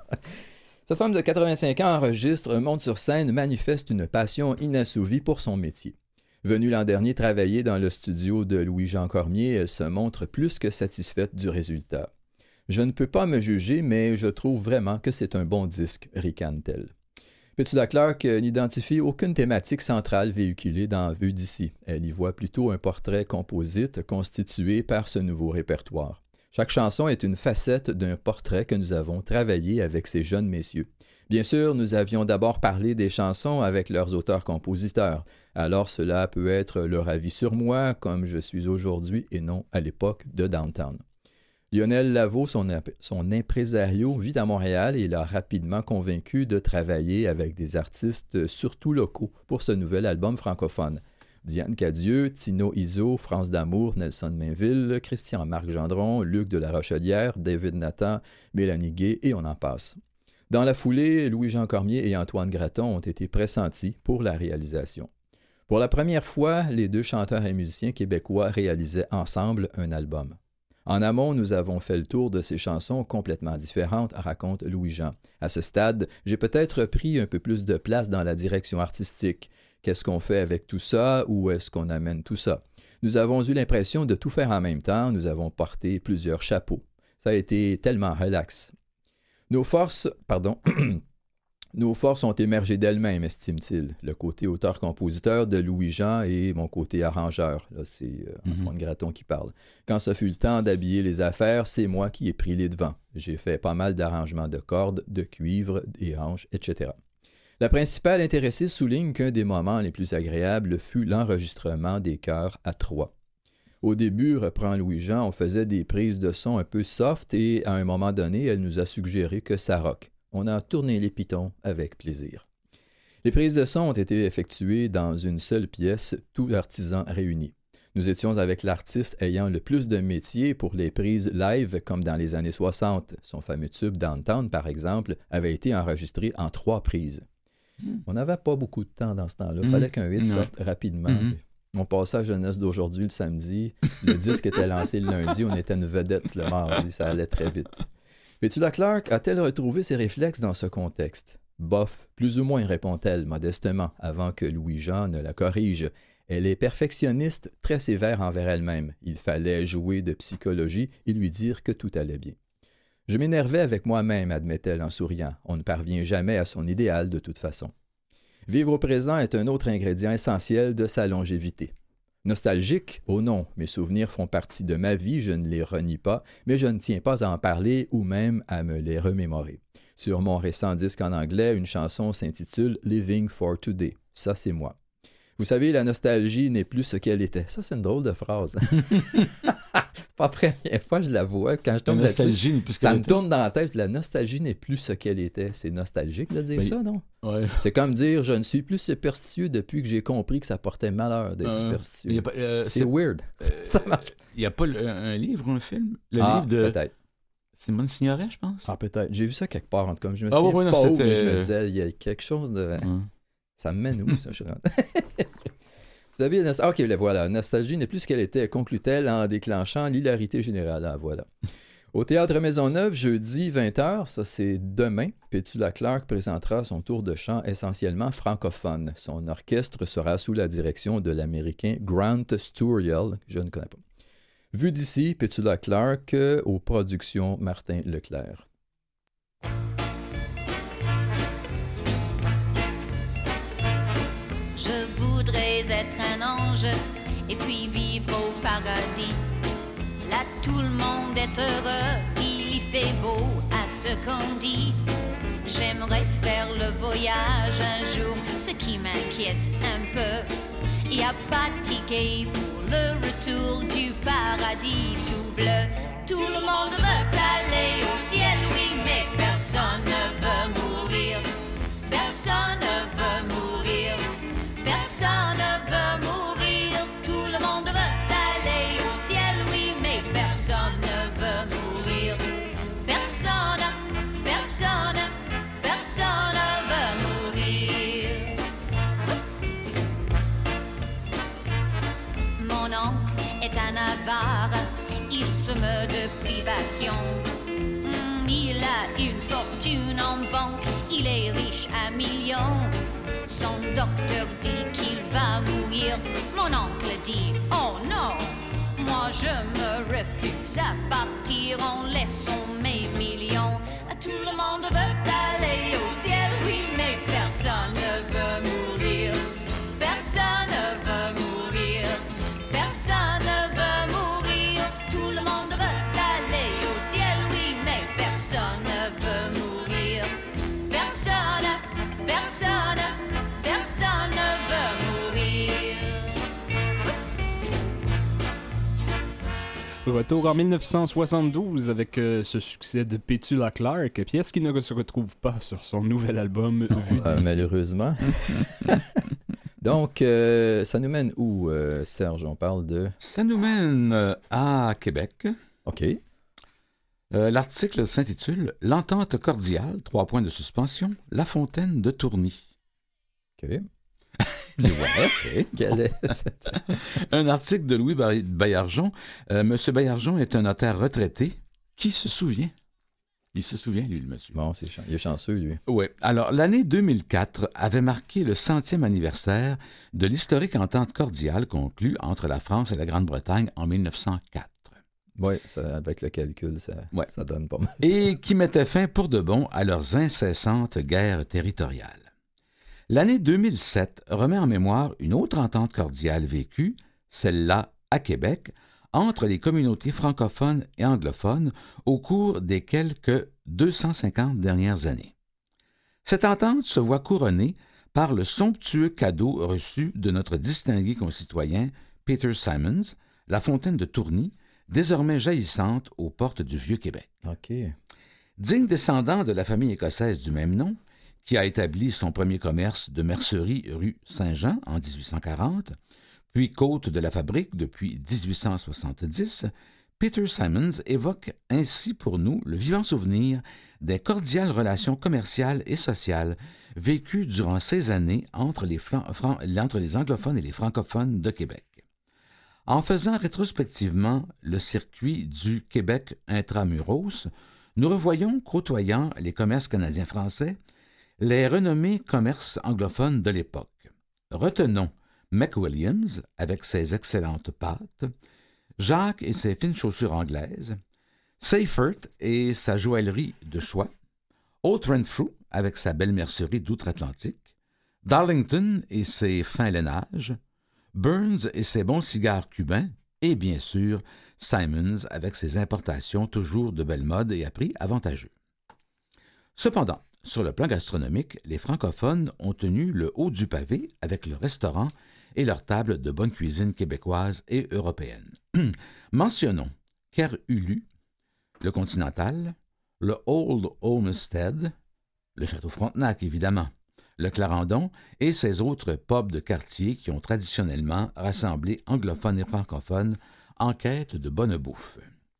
Cette femme de quatre-vingt-cinq ans enregistre, monte sur scène, manifeste une passion inassouvie pour son métier. Venue l'an dernier travailler dans le studio de Louis-Jean Cormier, elle se montre plus que satisfaite du résultat. Je ne peux pas me juger, mais je trouve vraiment que c'est un bon disque, ricane-t-elle. Petula Clark n'identifie aucune thématique centrale véhiculée dans Vue d'ici. Elle y voit plutôt un portrait composite constitué par ce nouveau répertoire. Chaque chanson est une facette d'un portrait que nous avons travaillé avec ces jeunes messieurs. Bien sûr, nous avions d'abord parlé des chansons avec leurs auteurs-compositeurs. Alors cela peut être leur avis sur moi, comme je suis aujourd'hui et non à l'époque de Downtown. Lionel Laveau, son, son impresario, vit à Montréal et il a rapidement convaincu de travailler avec des artistes surtout locaux pour ce nouvel album francophone. Diane Cadieux, Tino Izzo, France D'Amour, Nelson Mainville, Christian-Marc Gendron, Luc de la Rochelière, David Nathan, Mélanie Gay et on en passe. Dans la foulée, Louis-Jean Cormier et Antoine Gratton ont été pressentis pour la réalisation. Pour la première fois, les deux chanteurs et musiciens québécois réalisaient ensemble un album. En amont, nous avons fait le tour de ces chansons complètement différentes, raconte Louis-Jean. À ce stade, j'ai peut-être pris un peu plus de place dans la direction artistique. Qu'est-ce qu'on fait avec tout ça? Où est-ce qu'on amène tout ça? Nous avons eu l'impression de tout faire en même temps. Nous avons porté plusieurs chapeaux. Ça a été tellement relax. Nos forces, pardon, nos forces ont émergé d'elles-mêmes, estime-t-il. Le côté auteur-compositeur de Louis-Jean et mon côté arrangeur. Là, c'est euh, Antoine mm-hmm. Gratton qui parle. Quand ce fut le temps d'habiller les affaires, c'est moi qui ai pris les devants. J'ai fait pas mal d'arrangements de cordes, de cuivre, des hanches, et cetera. La principale intéressée souligne qu'un des moments les plus agréables fut l'enregistrement des chœurs à trois. Au début, reprend Louis-Jean, on faisait des prises de son un peu soft et à un moment donné, elle nous a suggéré que ça rock. On a tourné les pitons avec plaisir. Les prises de son ont été effectuées dans une seule pièce, tous artisans réunis. Nous étions avec l'artiste ayant le plus de métier pour les prises live comme dans les années soixante. Son fameux tube Downtown, par exemple, avait été enregistré en trois prises. Mm. On n'avait pas beaucoup de temps dans ce temps-là. Il mm. fallait qu'un hit sorte rapidement. Mm-hmm. On passait à Jeunesse d'aujourd'hui le samedi. Le disque était lancé le lundi. On était une vedette le mardi. Ça allait très vite. Petula Clark a-t-elle retrouvé ses réflexes dans ce contexte? Bof, plus ou moins, répond-elle modestement, avant que Louis-Jean ne la corrige. Elle est perfectionniste, très sévère envers elle-même. Il fallait jouer de psychologie et lui dire que tout allait bien. Je m'énervais avec moi-même, admet-elle en souriant. On ne parvient jamais à son idéal de toute façon. Vivre au présent est un autre ingrédient essentiel de sa longévité. Nostalgique? Oh non, mes souvenirs font partie de ma vie, je ne les renie pas, mais je ne tiens pas à en parler ou même à me les remémorer. Sur mon récent disque en anglais, une chanson s'intitule « Living for Today ». Ça, c'est moi. Vous savez, la nostalgie n'est plus ce qu'elle était. Ça, c'est une drôle de phrase. C'est pas la première fois que je la vois. Quand je tombe là-dessus, ça me était. tourne dans la tête. La nostalgie n'est plus ce qu'elle était. C'est nostalgique de dire ben, ça, non? Ouais. C'est comme dire, je ne suis plus superstitieux depuis que j'ai compris que ça portait malheur d'être euh, superstitieux. Pas, euh, c'est, c'est weird. Euh, ça marche. Il n'y a pas le, un livre ou un film? Le ah, livre de... peut-être. Simone Signoret, je pense. Ah, peut-être. J'ai vu ça quelque part, en tout cas. Je me souviens ah, ouais, pas où, mais je me disais, il y a quelque chose de... Hum. Ça me mène où, ça? Je Vous savez, nost- OK, voilà. Nostalgie n'est plus ce qu'elle était, conclut-elle en déclenchant l'hilarité générale. Ah, voilà. Au Théâtre Maisonneuve, jeudi vingt heures, ça c'est demain, Petula Clark présentera son tour de chant essentiellement francophone. Son orchestre sera sous la direction de l'Américain Grant Sturiel, que je ne connais pas. Vu d'ici, Petula Clark euh, aux productions Martin Leclerc. Je voudrais être voyage et puis vivre au paradis. Là tout le monde est heureux, il y fait beau à ce qu'on dit. J'aimerais faire le voyage un jour, ce qui m'inquiète un peu. Et à pas de ticket pour le retour du paradis tout bleu. Tout le monde veut aller au ciel, oui, mais personne ne veut mourir. Personne ne veut mourir. Personne ne veut mourir. Tout le monde veut aller au ciel, oui, mais personne ne veut mourir. Personne, personne, personne ne veut mourir. Mon oncle est un avare, il se meut de privation. Mm, il a une fortune en banque, il est riche à millions. Son docteur dit qu'il va mourir. Mon oncle dit, oh non, moi je me refuse à partir en laissant mes millions. Tout le monde veut aller au ciel, oui, mais personne ne veut mourir. Personne ne veut mourir. Personne ne veut mourir. Tout le monde veut aller au ciel, oui, mais personne ne veut mourir. Personne, personne, personne ne veut mourir. Retour en dix-neuf cent soixante-douze avec euh, ce succès de Petula Clark, pièce qui ne se retrouve pas sur son nouvel album Vue Euh, d'ici. malheureusement. Donc, euh, ça nous mène où, euh, Serge? On parle de... Ça nous mène euh, à Québec. OK. Euh, l'article s'intitule « L'entente cordiale, trois points de suspension, La Fontaine de Tourny OK. ». Dis ouais, OK. Quel est cette... Un article de Louis Bay- Baillargeon. Euh, Monsieur Baillargeon est un notaire retraité qui se souvient. Il se souvient, lui, le monsieur. Bon, c'est chan... il est chanceux, lui. Oui. Alors, l'année deux mille quatre avait marqué le centième anniversaire de l'historique entente cordiale conclue entre la France et la Grande-Bretagne en mille neuf cent quatre. Oui, ça, avec le calcul, ça, Ouais. ça donne pas mal. Et qui mettait fin pour de bon à leurs incessantes guerres territoriales. L'année deux mille sept remet en mémoire une autre entente cordiale vécue, celle-là à Québec, entre les communautés francophones et anglophones au cours des quelques deux cent cinquante dernières années. Cette entente se voit couronnée par le somptueux cadeau reçu de notre distingué concitoyen Peter Simons, la fontaine de Tourny, désormais jaillissante aux portes du Vieux-Québec. OK. Digne descendant de la famille écossaise du même nom, qui a établi son premier commerce de mercerie rue Saint-Jean en dix-huit cent quarante, puis côte de la fabrique depuis dix-huit cent soixante-dix, Peter Simons évoque ainsi pour nous le vivant souvenir des cordiales relations commerciales et sociales vécues durant ces années entre les, flan- fran- entre les anglophones et les francophones de Québec. En faisant rétrospectivement le circuit du Québec intramuros, nous revoyons, côtoyant les commerces canadiens-français, les renommés commerces anglophones de l'époque. Retenons McWilliams avec ses excellentes pâtes, Jacques et ses fines chaussures anglaises, Seifert et sa joaillerie de choix, Old Renfrew avec sa belle mercerie d'outre-Atlantique, Darlington et ses fins lainages, Burns et ses bons cigares cubains, et bien sûr, Simons avec ses importations toujours de belle mode et à prix avantageux. Cependant, sur le plan gastronomique, les francophones ont tenu le haut du pavé avec le restaurant et leur table de bonne cuisine québécoise et européenne. Mentionnons Kerhulu, le Continental, le Old Homestead, le Château Frontenac évidemment, le Clarendon et ses autres pubs de quartier qui ont traditionnellement rassemblé anglophones et francophones en quête de bonne bouffe.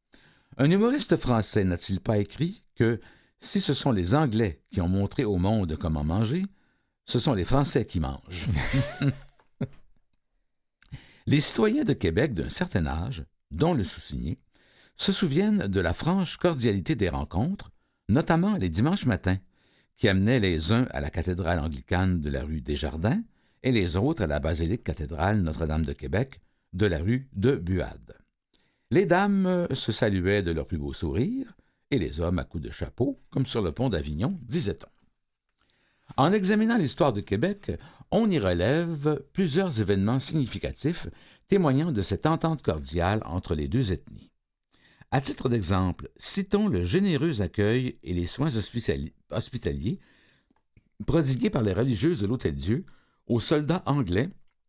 Un humoriste français n'a-t-il pas écrit que si ce sont les Anglais qui ont montré au monde comment manger, ce sont les Français qui mangent. Les citoyens de Québec d'un certain âge, dont le Soussigné, se souviennent de la franche cordialité des rencontres, notamment les dimanches matins, qui amenaient les uns à la cathédrale anglicane de la rue Desjardins et les autres à la basilique cathédrale Notre-Dame de Québec de la rue de Buade. Les dames se saluaient de leur plus beau sourire, et les hommes à coups de chapeau, comme sur le pont d'Avignon, disait-on. En examinant l'histoire de Québec, on y relève plusieurs événements significatifs témoignant de cette entente cordiale entre les deux ethnies. À titre d'exemple, citons le généreux accueil et les soins hospitali- hospitaliers prodigués par les religieuses de l'Hôtel-Dieu aux soldats anglais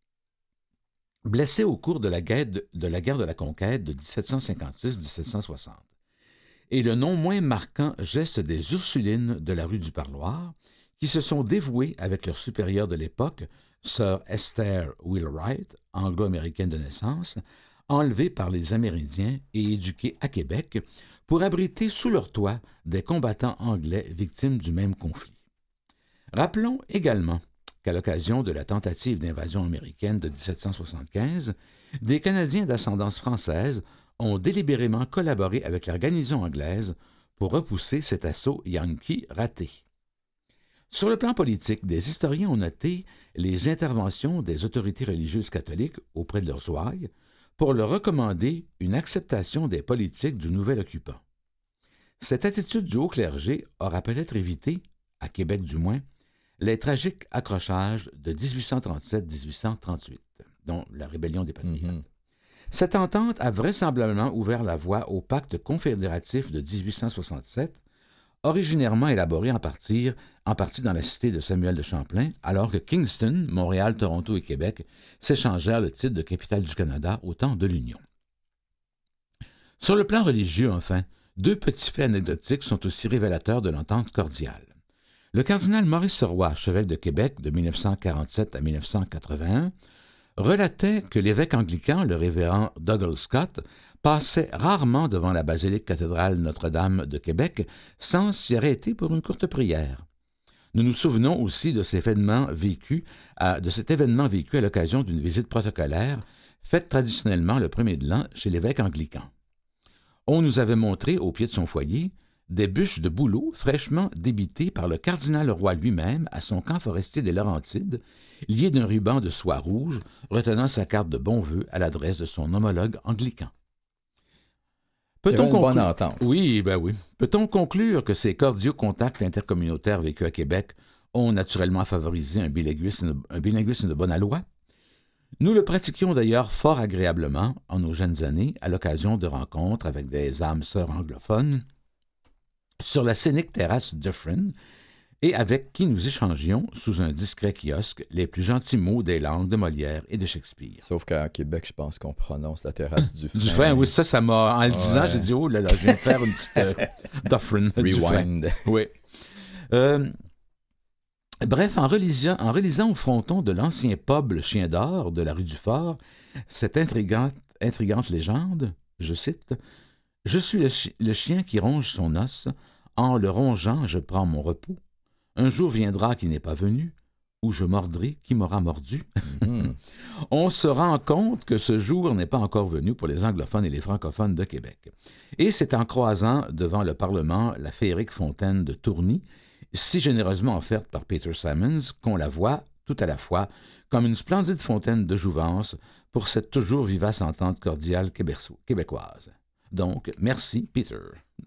blessés au cours de la guerre de, de la guerre de la conquête de dix-sept cent cinquante-six à dix-sept cent soixante, et le non moins marquant geste des Ursulines de la rue du Parloir, qui se sont dévouées avec leur supérieure de l'époque, Sir Esther Wheelwright, anglo-américaine de naissance, enlevée par les Amérindiens et éduquée à Québec, pour abriter sous leur toit des combattants anglais victimes du même conflit. Rappelons également qu'à l'occasion de la tentative d'invasion américaine de dix-sept cent soixante-quinze, des Canadiens d'ascendance française ont délibérément collaboré avec la garnison anglaise pour repousser cet assaut yankee raté. Sur le plan politique, des historiens ont noté les interventions des autorités religieuses catholiques auprès de leurs ouailles pour leur recommander une acceptation des politiques du nouvel occupant. Cette attitude du haut clergé aura peut-être évité, à Québec du moins, les tragiques accrochages de dix-huit cent trente-sept à dix-huit cent trente-huit, dont la rébellion des Patriotes. Mm-hmm. Cette entente a vraisemblablement ouvert la voie au pacte confédératif de dix-huit cent soixante-sept, originairement élaboré en partie, en partie dans la cité de Samuel de Champlain, alors que Kingston, Montréal, Toronto et Québec s'échangèrent le titre de capitale du Canada au temps de l'Union. Sur le plan religieux, enfin, deux petits faits anecdotiques sont aussi révélateurs de l'entente cordiale. Le cardinal Maurice Roy, archevêque de Québec de dix-neuf cent quarante-sept à dix-neuf cent quatre-vingt-un, relatait que l'évêque anglican, le révérend Douglas Scott, passait rarement devant la basilique cathédrale Notre-Dame de Québec sans s'y arrêter pour une courte prière. Nous nous souvenons aussi de, cet événement vécu à, de cet événement vécu à l'occasion d'une visite protocolaire faite traditionnellement le premier de l'an chez l'évêque anglican. On nous avait montré, au pied de son foyer, des bûches de bouleau fraîchement débitées par le cardinal Roy lui-même à son camp forestier des Laurentides, lié d'un ruban de soie rouge, retenant sa carte de bon vœu à l'adresse de son homologue anglican. Peut-on conclure... bonne entente. Oui, ben oui. Peut-on conclure que ces cordiaux contacts intercommunautaires vécus à Québec ont naturellement favorisé un bilinguisme, un bilinguisme de bonne aloi? Nous le pratiquions d'ailleurs fort agréablement en nos jeunes années à l'occasion de rencontres avec des âmes sœurs anglophones sur la scénique terrasse Dufferin et avec qui nous échangions sous un discret kiosque les plus gentils mots des langues de Molière et de Shakespeare. Sauf qu'à Québec, je pense qu'on prononce la terrasse Dufferin. Dufferin, oui, ça, ça m'a... En le disant, ouais. J'ai dit, oh là là, je viens de faire une petite euh, Dufferin. Rewind. Oui. Euh, bref, en relisant, en relisant au fronton de l'ancien pub Le Chien d'Or de la rue du Fort, cette intrigante, intrigante légende, je cite, « Je suis le, chi- le chien qui ronge son os, en le rongeant, je prends mon repos. Un jour viendra qui n'est pas venu, où je mordrai qui m'aura mordu. Mm. » On se rend compte que ce jour n'est pas encore venu pour les anglophones et les francophones de Québec. Et c'est en croisant devant le Parlement la féerique fontaine de Tourny, si généreusement offerte par Peter Simons, qu'on la voit tout à la fois comme une splendide fontaine de jouvence pour cette toujours vivace entente cordiale québécoise. québécoise. Donc, merci, Peter.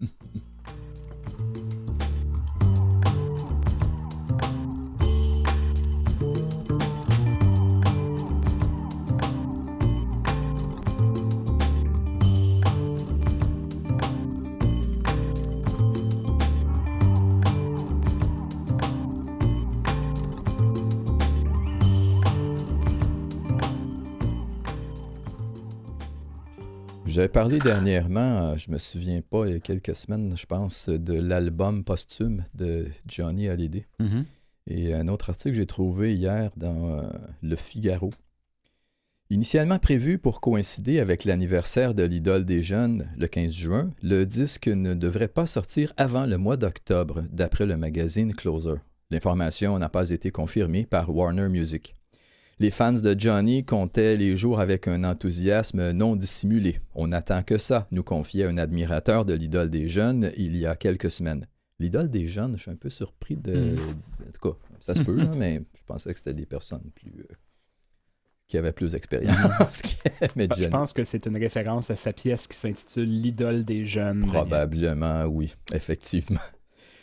J'avais parlé dernièrement, je me souviens pas, il y a quelques semaines, je pense, de l'album posthume de Johnny Hallyday. Mm-hmm. Et un autre article que j'ai trouvé hier dans euh, Le Figaro. Initialement prévu pour coïncider avec l'anniversaire de l'idole des jeunes, le quinze juin, le disque ne devrait pas sortir avant le mois d'octobre, d'après le magazine Closer. L'information n'a pas été confirmée par Warner Music. Les fans de Johnny comptaient les jours avec un enthousiasme non dissimulé. On n'attend que ça, nous confiait un admirateur de l'idole des jeunes il y a quelques semaines. L'idole des jeunes, je suis un peu surpris de... Mm. En tout cas, ça se peut, là, mais je pensais que c'était des personnes plus... Euh, qui avaient plus d'expérience qu'aimaient Johnny. Je pense que c'est une référence à sa pièce qui s'intitule « L'idole des jeunes ». Probablement, oui, effectivement.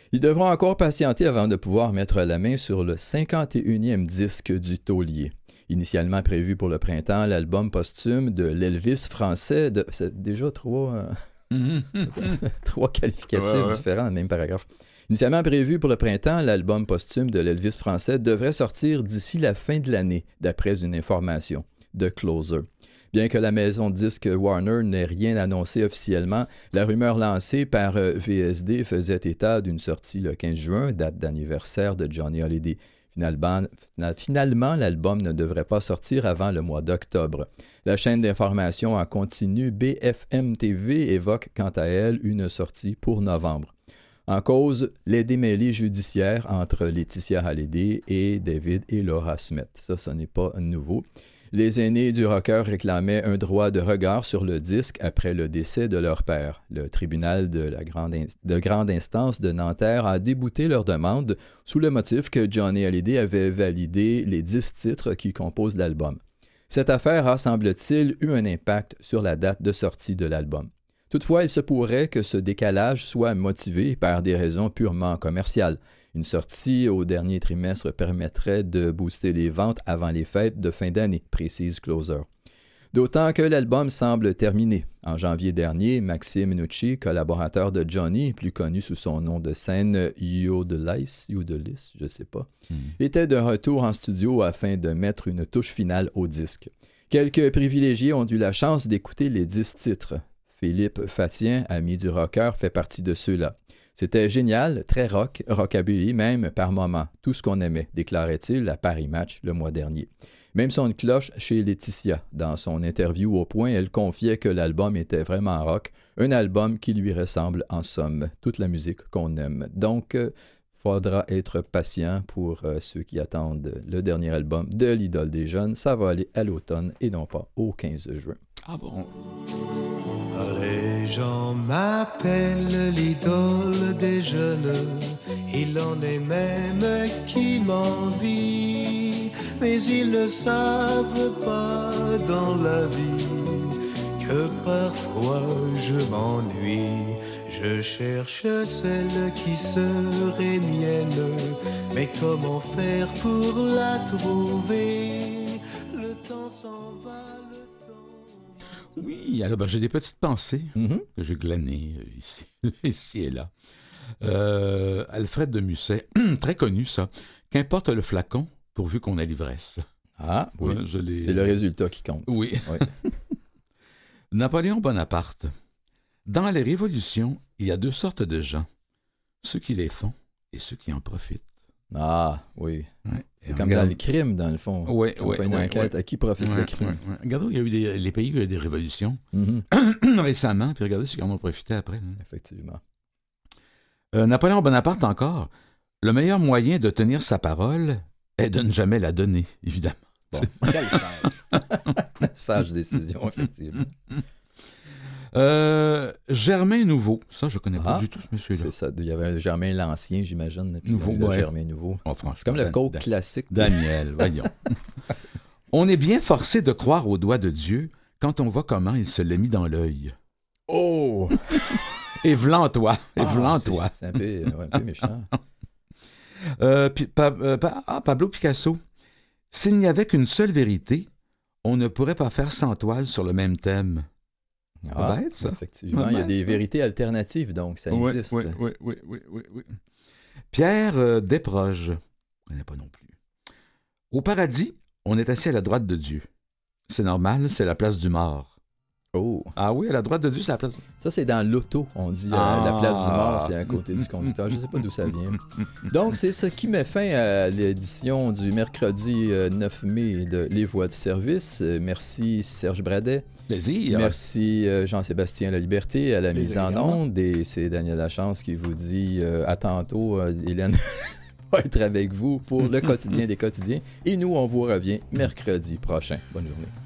Ils devront encore patienter avant de pouvoir mettre la main sur le cinquante et unième disque du taulier. Initialement prévu pour le printemps, l'album posthume de l'Elvis français, de... c'est déjà trois, euh... trois qualificatifs ouais, ouais. différents dans le même paragraphe. Initialement prévu pour le printemps, l'album posthume de l'Elvis français devrait sortir d'ici la fin de l'année, d'après une information de Closer. Bien que la maison de disques Warner n'ait rien annoncé officiellement, la rumeur lancée par V S D faisait état d'une sortie le quinze juin, date d'anniversaire de Johnny Hallyday. Finalement, finalement, l'album ne devrait pas sortir avant le mois d'octobre. La chaîne d'information en continu B F M T V évoque quant à elle une sortie pour novembre. En cause, les démêlés judiciaires entre Laetitia Hallyday et David et Laura Smith. Ça, ce n'est pas nouveau. Les aînés du rocker réclamaient un droit de regard sur le disque après le décès de leur père. Le tribunal de la grande, in- de grande instance de Nanterre a débouté leur demande sous le motif que Johnny Hallyday avait validé les dix titres qui composent l'album. Cette affaire a, semble-t-il, eu un impact sur la date de sortie de l'album. Toutefois, il se pourrait que ce décalage soit motivé par des raisons purement commerciales. Une sortie au dernier trimestre permettrait de booster les ventes avant les fêtes de fin d'année, précise Closer. D'autant que l'album semble terminé. En janvier dernier, Maxime Nucci, collaborateur de Johnny, plus connu sous son nom de scène Yodelis, Yodelis, je ne sais pas, mm. était de retour en studio afin de mettre une touche finale au disque. Quelques privilégiés ont eu la chance d'écouter les dix titres. Philippe Fatien, ami du rocker, fait partie de ceux-là. C'était génial, très rock, rockabilly même par moments, tout ce qu'on aimait, déclarait-il à Paris Match le mois dernier. Même son cloche chez Laetitia. Dans son interview au Point, elle confiait que l'album était vraiment rock, un album qui lui ressemble en somme, toute la musique qu'on aime. Donc, il euh, faudra être patient pour euh, ceux qui attendent le dernier album de l'idole des jeunes. Ça va aller à l'automne et non pas au quinze juin. Ah bon? Les gens m'appellent l'idole des jeunes, il en est même qui m'envie, mais ils ne savent pas dans la vie que parfois je m'ennuie. Je cherche celle qui serait mienne, mais comment faire pour la trouver? Le temps s'en va. Oui, alors ben, j'ai des petites pensées mm-hmm. que j'ai glanées ici, ici et là. Euh, Alfred de Musset, très connu ça. Qu'importe le flacon, pourvu qu'on ait l'ivresse. Ah, oui. Ouais, je l'ai... C'est le résultat qui compte. Oui. oui. Napoléon Bonaparte. Dans les révolutions, il y a deux sortes de gens. Ceux qui les font et ceux qui en profitent. Ah, oui. Ouais. C'est et comme regarde... dans le crime, dans le fond. Oui, on oui, fait une oui, enquête oui. à qui profite ouais, le crime. Ouais, ouais. Regardez, il y a eu des, les pays où il y a eu des révolutions mm-hmm. récemment, puis regardez ceux qui en ont profité après. Hein. Effectivement. Euh, Napoléon Bonaparte encore. Le meilleur moyen de tenir sa parole est de ne jamais la donner, évidemment. Bon. Quel sage. Sage décision, effectivement. Euh, Germain Nouveau, ça je connais pas ah, du tout ce monsieur-là. C'est ça, il y avait Germain l'Ancien, j'imagine. Nouveau, le ouais. Germain Nouveau. Oh, c'est comme le Dan- coke Dan- classique. Daniel, voyons. On est bien forcé de croire au doigt de Dieu quand on voit comment il se l'est mis dans l'œil. Oh! Et v'lan-toi, et Ah, v'lan-toi. C'est, c'est un peu, ouais, un peu méchant. Euh, puis, pa- euh, pa- ah, Pablo Picasso. S'il n'y avait qu'une seule vérité, on ne pourrait pas faire cent toiles sur le même thème. Ah, bête, ça. Effectivement, Pas il y a bête, des ça. vérités alternatives, donc ça Oui, existe. oui, oui, oui, oui, oui, oui. Pierre euh, Desproges. Je ne connais pas non plus. Au paradis, on est assis à la droite de Dieu. C'est normal, c'est la place du mort. Oh. Ah oui, à la droite de Dieu, c'est la place. Ça, c'est dans l'auto. On dit euh, Ah. la place du mort, c'est à côté du conducteur. Je ne sais pas d'où ça vient. Donc, c'est ce qui met fin à l'édition du mercredi euh, neuf mai de Les Voix du service. Euh, merci Serge Bradet. Plaisir. Merci euh, Jean-Sébastien Laliberté à la Plaisir mise en également. onde. Et c'est Daniel Lachance qui vous dit euh, à tantôt. Euh, Hélène va être avec vous pour le quotidien des quotidiens. Et nous, on vous revient mercredi prochain. Bonne journée.